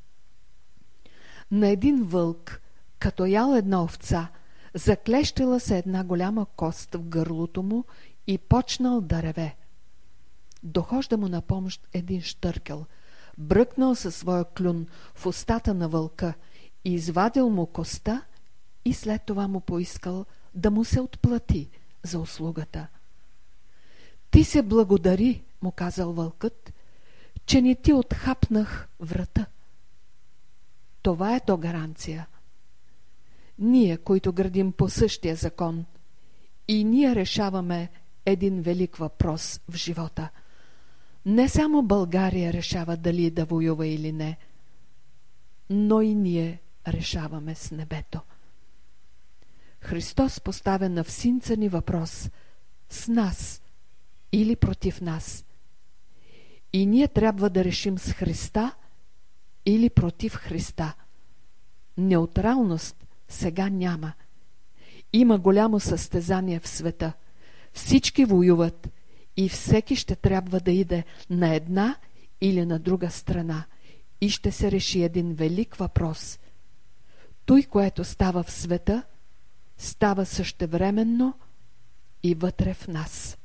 На един вълк, като ял една овца, заклещила се една голяма кост в гърлото му и почнал да реве. Дохожда му на помощ един щъркел, бръкнал със своя клюн в устата на вълка и извадил му коста и след това му поискал да му се отплати за услугата. Ти се благодари, му казал вълкът, че не ти отхапнах врата. Това е то гаранция. Ние, които градим по същия закон, и ние решаваме един велик въпрос в живота. Не само България решава дали да воюва или не, но и ние решаваме с небето. Христос поставя на всинца ни въпрос: с нас или против нас? И ние трябва да решим с Христа или против Христа. Неутралност сега няма. Има голямо състезание в света. Всички воюват и всеки ще трябва да иде на една или на друга страна и ще се реши един велик въпрос. Той, което става в света, става същевременно и вътре в нас.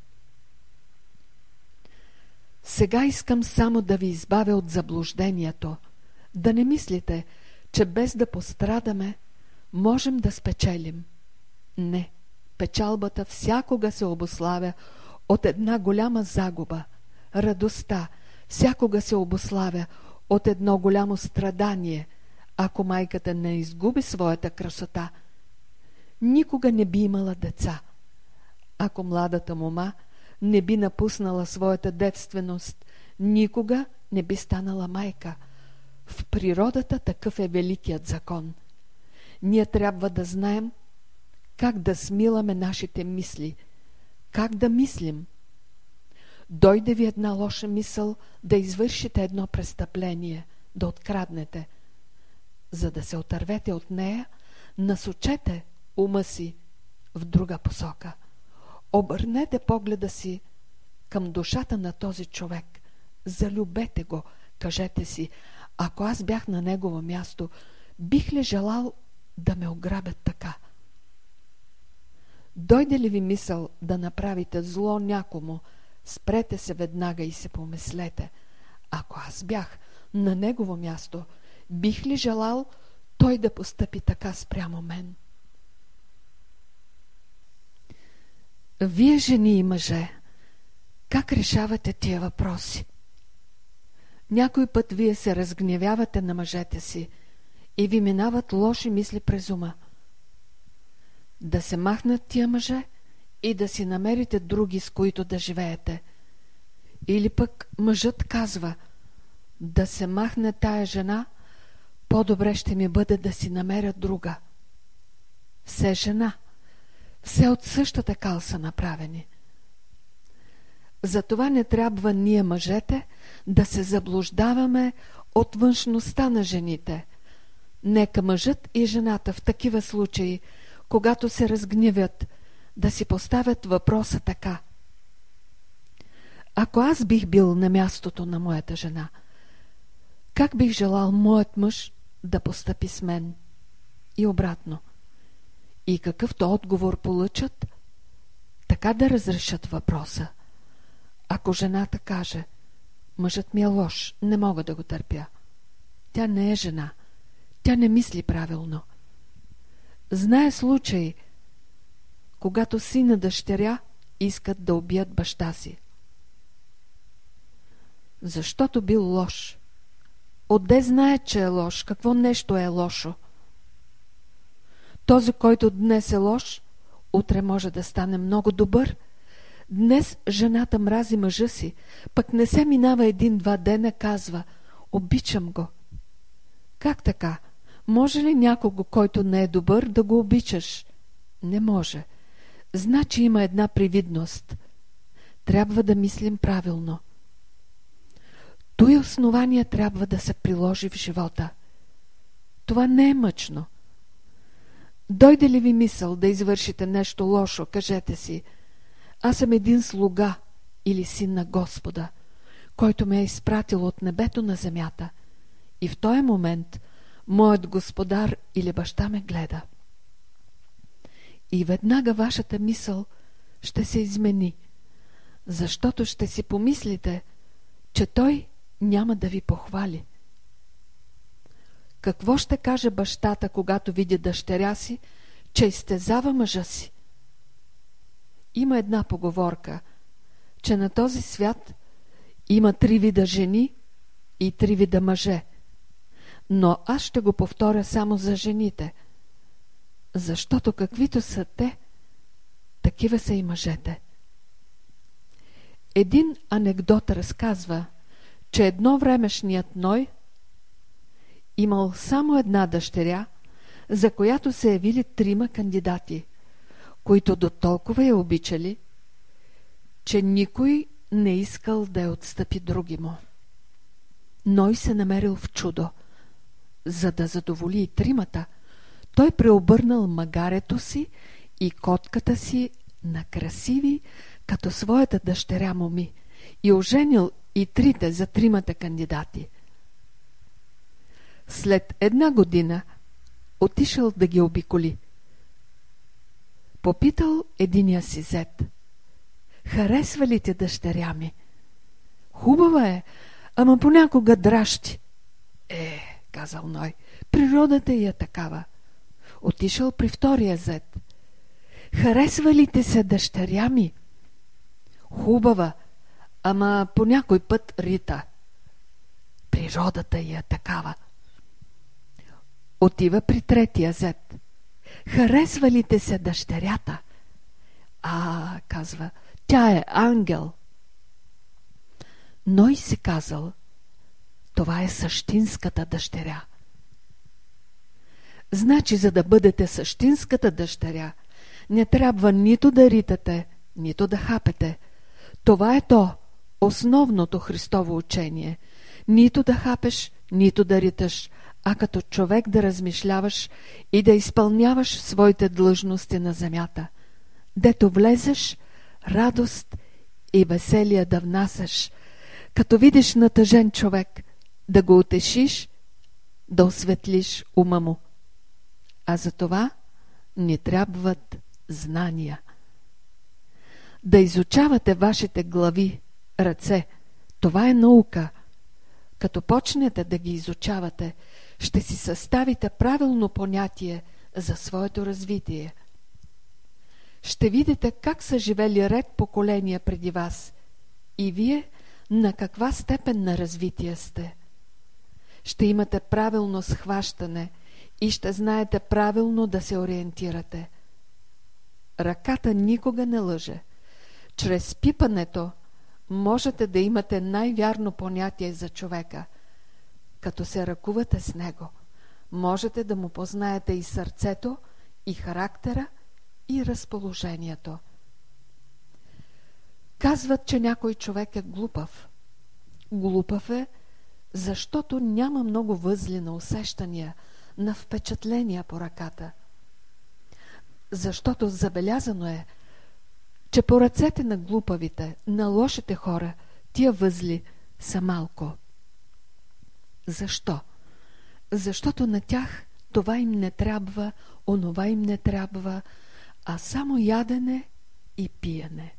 Сега искам само да ви избавя от заблуждението, да не мислите, че без да пострадаме, можем да спечелим. Не, печалбата всякога се обуславя от една голяма загуба. Радостта всякога се обуславя от едно голямо страдание. Ако майката не изгуби своята красота, никога не би имала деца. Ако младата мома не би напуснала своята девственост, никога не би станала майка. В природата такъв е великият закон. Ние трябва да знаем как да смиламе нашите мисли, как да мислим. Дойде ви една лоша мисъл да извършите едно престъпление, да откраднете. За да се отървете от нея, насочете ума си в друга посока. Обърнете погледа си към душата на този човек. Залюбете го. Кажете си: ако аз бях на негово място, бих ли желал да ме ограбят така? Дойде ли ви мисъл да направите зло някому, спрете се веднага и се помислете: ако аз бях на негово място, бих ли желал той да постъпи така спрямо мен? Вие, жени и мъже, как решавате тия въпроси? Някой път вие се разгневявате на мъжете си и ви минават лоши мисли през ума. Да се махнат тия мъже и да си намерите други, с които да живеете. Или пък мъжът казва: да се махне тая жена, по-добре ще ми бъде да си намеря друга. Все жена, все от същата кал са направени. Затова не трябва ние, мъжете, да се заблуждаваме от външността на жените. Нека мъжът и жената в такива случаи, когато се разгневят, да си поставят въпроса така: ако аз бих бил на мястото на моята жена, как бих желал моят мъж да постъпи с мен? И обратно. И какъвто отговор получат, така да разрешат въпроса. Ако жената каже: мъжът ми е лош, не мога да го търпя, тя не е жена, тя не мисли правилно. Знае случаи, когато син и дъщеря искат да убият баща си. Защото бил лош. Отде знае, че е лош? Какво нещо е лошо? Този, който днес е лош, утре може да стане много добър. Днес жената мрази мъжа си, пък не се минава един-два дена, казва: обичам го. Как така? Може ли някого, който не е добър, да го обичаш? Не може. Значи има една привидност. Трябва да мислим правилно. Той основание трябва да се приложи в живота. Това не е мъчно. Дойде ли ви мисъл да извършите нещо лошо, кажете си: аз съм един слуга или син на Господа, който ме е изпратил от небето на земята, и в този момент моят господар или баща ме гледа. И веднага вашата мисъл ще се измени, защото ще си помислите, че той няма да ви похвали. Какво ще каже бащата, когато види дъщеря си, че изтезава мъжа си? Има една поговорка, че на този свят има три вида жени и три вида мъже. Но аз ще го повторя само за жените, защото каквито са те, такива са и мъжете. Един анекдот разказва, че едно времешният Ной имал само една дъщеря, за която се явили трима кандидати, които до толкова я обичали, че никой не искал да я отстъпи други му. Ной се намерил в чудо. За да задоволи и тримата, той преобърнал магарето си и котката си на красиви, като своята дъщеря моми, и оженил и трите за тримата кандидати. След една година отишъл да ги обиколи. Попитал единия си зет: харесва ли ти дъщеря ми? Хубава е, ама понякога дращи. Е, казал Ной, природата й е такава. Отишъл при втория зет: харесва ли ти се дъщеря ми? хубава, ама по някой път рита. Природата й е такава. Отива при третия зет. Харесва ли те се дъщерята? А, казва, тя е ангел. Ной си казал, това е същинската дъщеря. Значи, за да бъдете същинската дъщеря, не трябва нито да ритате, нито да хапете. Това е то, основното Христово учение. Нито да хапеш, нито да риташ, а като човек да размишляваш и да изпълняваш своите длъжности на земята. Дето влезеш, радост и веселие да внасяш. Като видиш натъжен човек, да го утешиш, да осветлиш ума му. А за това ни трябват знания. Да изучавате вашите глави, ръце, това е наука. Като почнете да ги изучавате, ще си съставите правилно понятие за своето развитие. Ще видите как са живели ред поколения преди вас и вие на каква степен на развитие сте. Ще имате правилно схващане и ще знаете правилно да се ориентирате. Ръката никога не лъже. Чрез пипането можете да имате най-вярно понятие за човека. Като се ръкувате с него, можете да му познаете и сърцето, и характера, и разположението. Казват, че някой човек е глупав. Глупав е, защото няма много възли на усещания, на впечатления по ръката. Защото забелязано е, че по ръцете на глупавите, на лошите хора, тия възли са малко. Защо? Защото на тях това им не трябва, онова им не трябва, а само ядене и пиене.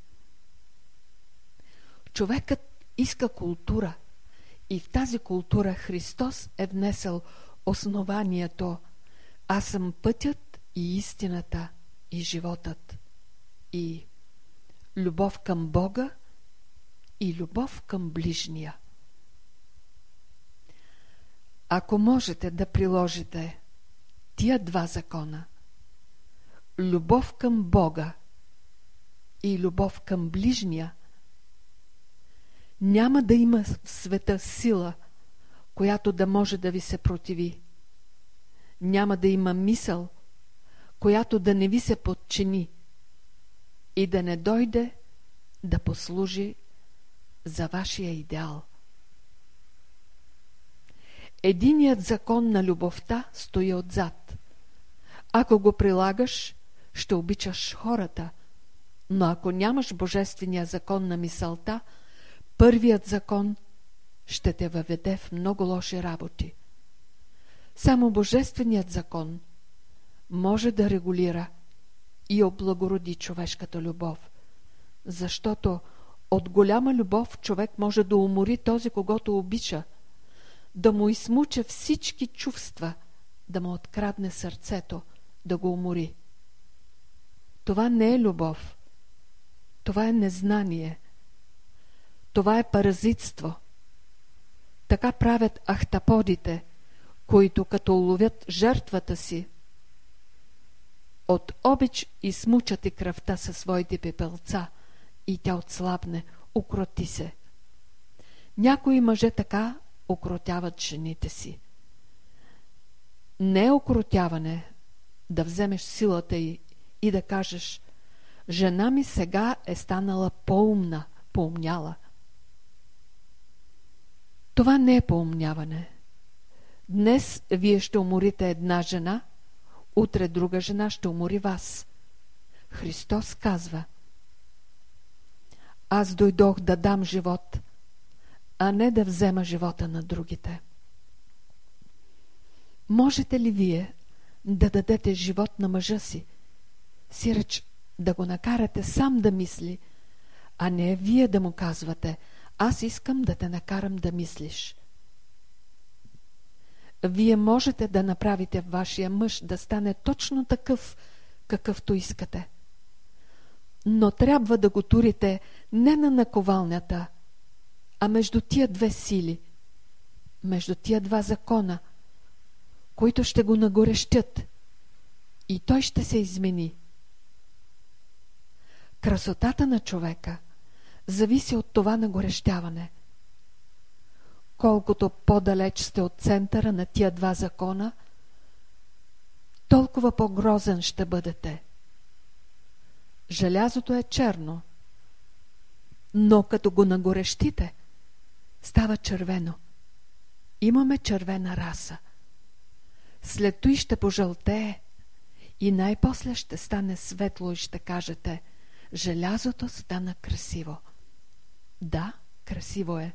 Човекът иска култура и в тази култура Христос е внесъл основанието: аз съм пътят и истината и животът. И любов към Бога и любов към ближния. Ако можете да приложите тия два закона, любов към Бога и любов към ближния, няма да има в света сила, която да може да ви се противи. Няма да има мисъл, която да не ви се подчини и да не дойде да послужи за вашия идеал. Единият закон на любовта стои отзад. Ако го прилагаш, ще обичаш хората, но ако нямаш божествения закон на мисълта, първият закон ще те въведе в много лоши работи. Само божественият закон може да регулира и облагороди човешката любов, защото от голяма любов човек може да умори този, когото обича, да му измуча всички чувства, да му открадне сърцето, да го умори. Това не е любов. Това е незнание. Това е паразитство. Така правят ахтаподите, които като уловят жертвата си, от обич измучат и кръвта със своите пепелца и тя отслабне, укроти се. Някои мъже така укротяват жените си. Не е укротяване да вземеш силата й и да кажеш: жена ми сега е станала по-умна, поумняла. Това не е поумняване. Днес вие ще уморите една жена, утре друга жена ще умори вас. Христос казва: аз дойдох да дам живот, а не да взема живота на другите. Можете ли вие да дадете живот на мъжа си, сиреч да го накарате сам да мисли, а не вие да му казвате: аз искам да те накарам да мислиш? Вие можете да направите вашия мъж да стане точно такъв, какъвто искате. Но трябва да го турите не на наковалнята, а между тия две сили, между тия два закона, които ще го нагорещят, и той ще се измени. Красотата на човека зависи от това нагорещяване. Колкото по-далеч сте от центъра на тия два закона, толкова по-грозен ще бъдете. Желязото е черно, но като го нагорещите, става червено. Имаме червена раса. След той ще пожълтее и най-после ще стане светло и ще кажете: желязото стана красиво. Да, красиво е.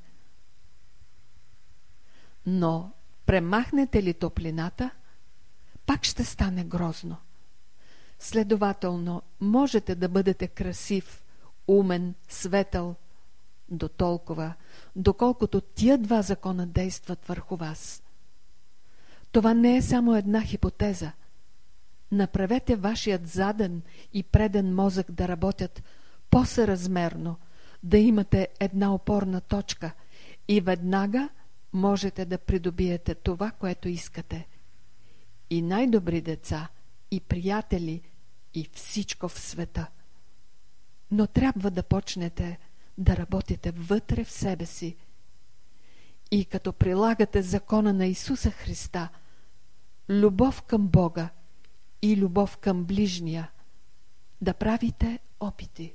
Но премахнете ли топлината, пак ще стане грозно. Следователно, можете да бъдете красив, умен, светъл, до толкова, доколкото тия два закона действат върху вас. Това не е само една хипотеза. Направете вашият заден и преден мозък да работят по-съразмерно, да имате една опорна точка и веднага можете да придобиете това, което искате. И най-добри деца, и приятели, и всичко в света. Но трябва да почнете да работите вътре в себе си. И като прилагате закона на Исуса Христа, любов към Бога и любов към ближния, да правите опити.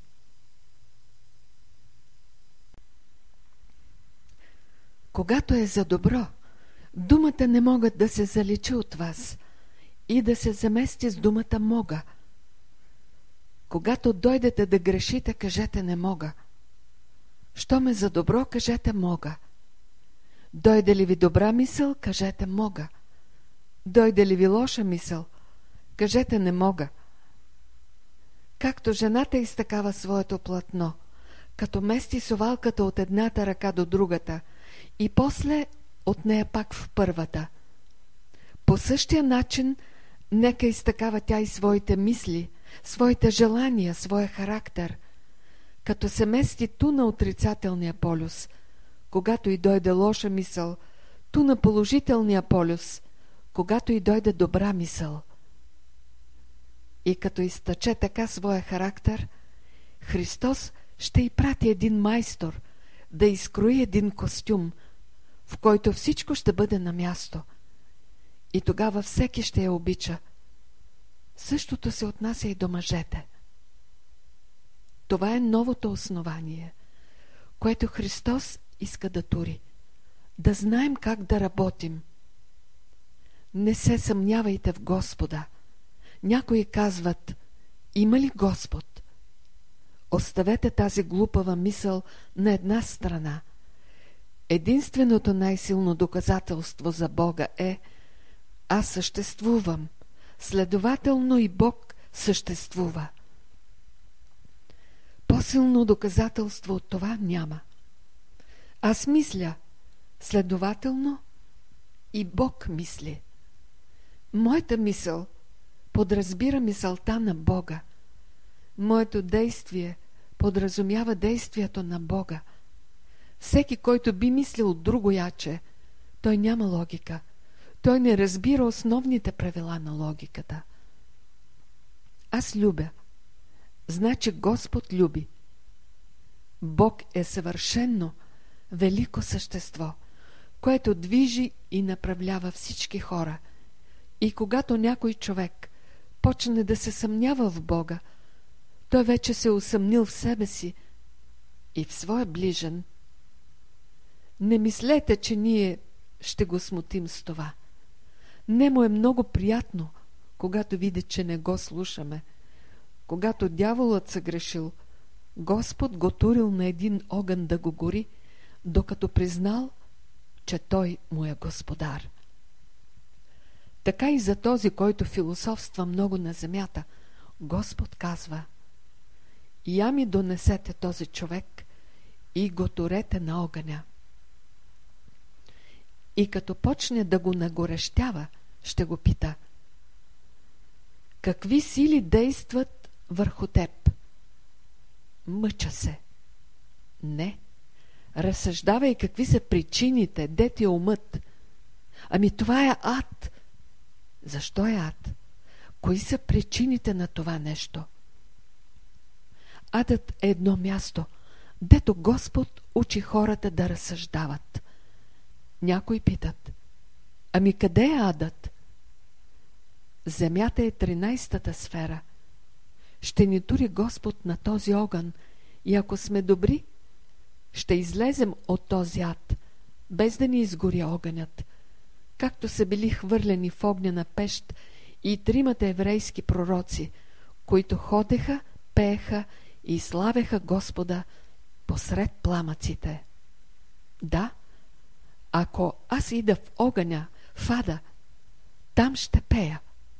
Когато е за добро, думата не могат да се заличи от вас и да се замести с думата мога. Когато дойдете да грешите, кажете не мога. Щом е за добро, кажете мога. Дойде ли ви добра мисъл, кажете мога. Дойде ли ви лоша мисъл, кажете не мога. Както жената изтъкава своето платно, като мести совалката от едната ръка до другата и после от нея пак в първата. По същия начин нека изтъкава тя и своите мисли, своите желания, своя характер, като се мести ту на отрицателния полюс, когато и дойде лоша мисъл, ту на положителния полюс, когато и дойде добра мисъл. И като изтъче така своя характер, Христос ще й прати един майстор да изкрои един костюм, в който всичко ще бъде на място. И тогава всеки ще я обича. Същото се отнася и до мъжете. Това е новото основание, което Христос иска да тури. Да знаем как да работим. Не се съмнявайте в Господа. Някои казват: има ли Господ? Оставете тази глупава мисъл на една страна. Единственото най-силно доказателство за Бога е: аз съществувам, следователно и Бог съществува. По-силно доказателство от това няма. Аз мисля, следователно и Бог мисли. Моята мисъл подразбира мисълта на Бога. Моето действие подразумява действието на Бога. Всеки, който би мислил другояче, той няма логика. Той не разбира основните правила на логиката. Аз любя. Значи Господ люби. Бог е съвършено велико същество, което движи и направлява всички хора. И когато някой човек почне да се съмнява в Бога, той вече се усъмнил в себе си и в своя ближен. Не мислете, че ние ще го смутим с това. Не му е много приятно, когато види, че не го слушаме. Когато дяволът съгрешил, Господ го турил на един огън да го гори, докато признал, че той му е господар. Така и за този, който философства много на земята, Господ казва: я ми донесете този човек и го турете на огъня. И като почне да го нагорещява, ще го пита: какви сили действат върху теб? Мъча се. Не. Разсъждавай какви са причините, де ти е умът. Ами това е ад. Защо е ад? Кои са причините на това нещо? Адът е едно място, дето Господ учи хората да разсъждават. Някои питат: ами къде е адът? Земята е тринайсетата сфера. Ще ни тури Господ на този огън и ако сме добри, ще излезем от този ад, без да ни изгори огънят, както са били хвърлени в огнена пещ и тримата еврейски пророци, които ходеха, пееха и славеха Господа посред пламъците. Да, ако аз ида в огъня, в ада, там ще пея.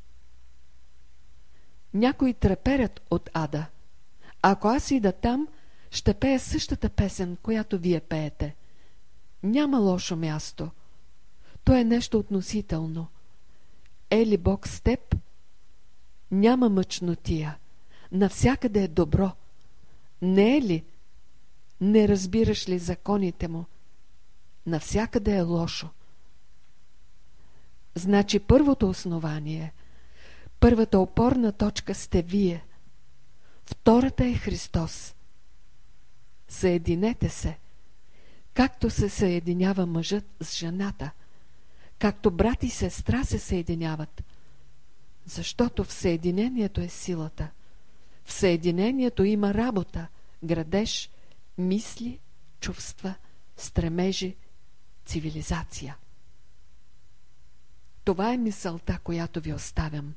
Някои треперят от ада. Ако аз ида там, ще пея същата песен, която вие пеете. Няма лошо място. То е нещо относително. Е ли Бог с теб? Няма мъчнотия. Навсякъде е добро. Не е ли? Не разбираш ли законите му? Навсякъде е лошо. Значи първото основание, първата опорна точка сте вие. Втората е Христос. Съединете се, както се съединява мъжът с жената, както брат и сестра се съединяват, защото в съединението е силата. В съединението има работа, градеж, мисли, чувства, стремежи, цивилизация. Това е мисълта, която ви оставям.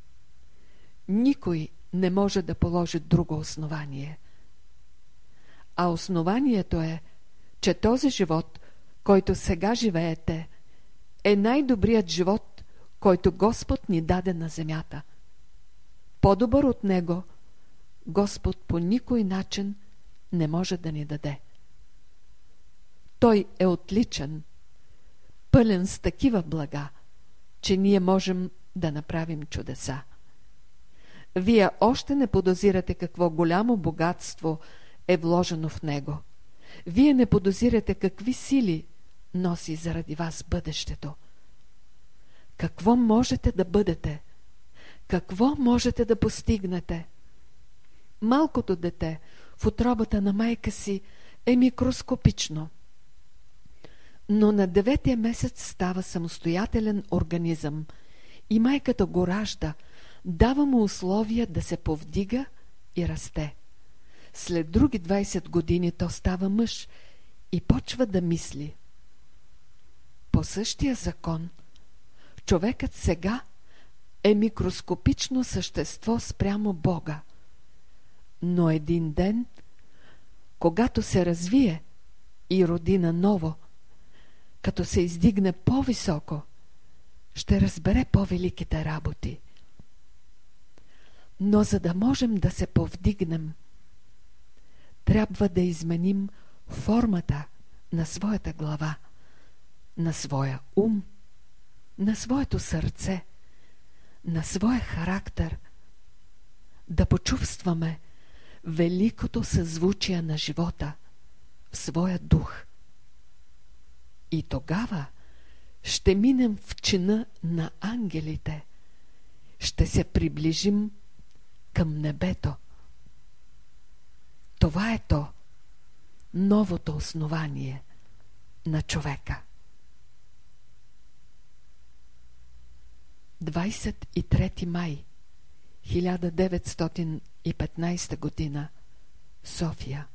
Никой не може да положи друго основание. А основанието е, че този живот, който сега живеете, е най-добрият живот, който Господ ни даде на земята. По-добър от него Господ по никой начин не може да ни даде. Той е отличен, пълен с такива блага, че ние можем да направим чудеса. Вие още не подозирате какво голямо богатство е вложено в него. Вие не подозирате какви сили носи заради вас бъдещето. Какво можете да бъдете? Какво можете да постигнете? Малкото дете в утробата на майка си е микроскопично, но на деветия месец става самостоятелен организъм и майката го ражда, дава му условия да се повдига и расте. След други двайсет години то става мъж и почва да мисли. По същия закон, човекът сега е микроскопично същество спрямо Бога. Но един ден, когато се развие и роди наново, като се издигне по-високо, ще разбере по-великите работи. Но за да можем да се повдигнем, трябва да изменим формата на своята глава, на своя ум, на своето сърце, на своя характер, да почувстваме великото съзвучие на живота в своя дух. И тогава ще минем в чина на ангелите, ще се приближим към небето. Това е то, новото основание на човека. двайсет и трети май хиляда деветстотин и петнайсета година, София.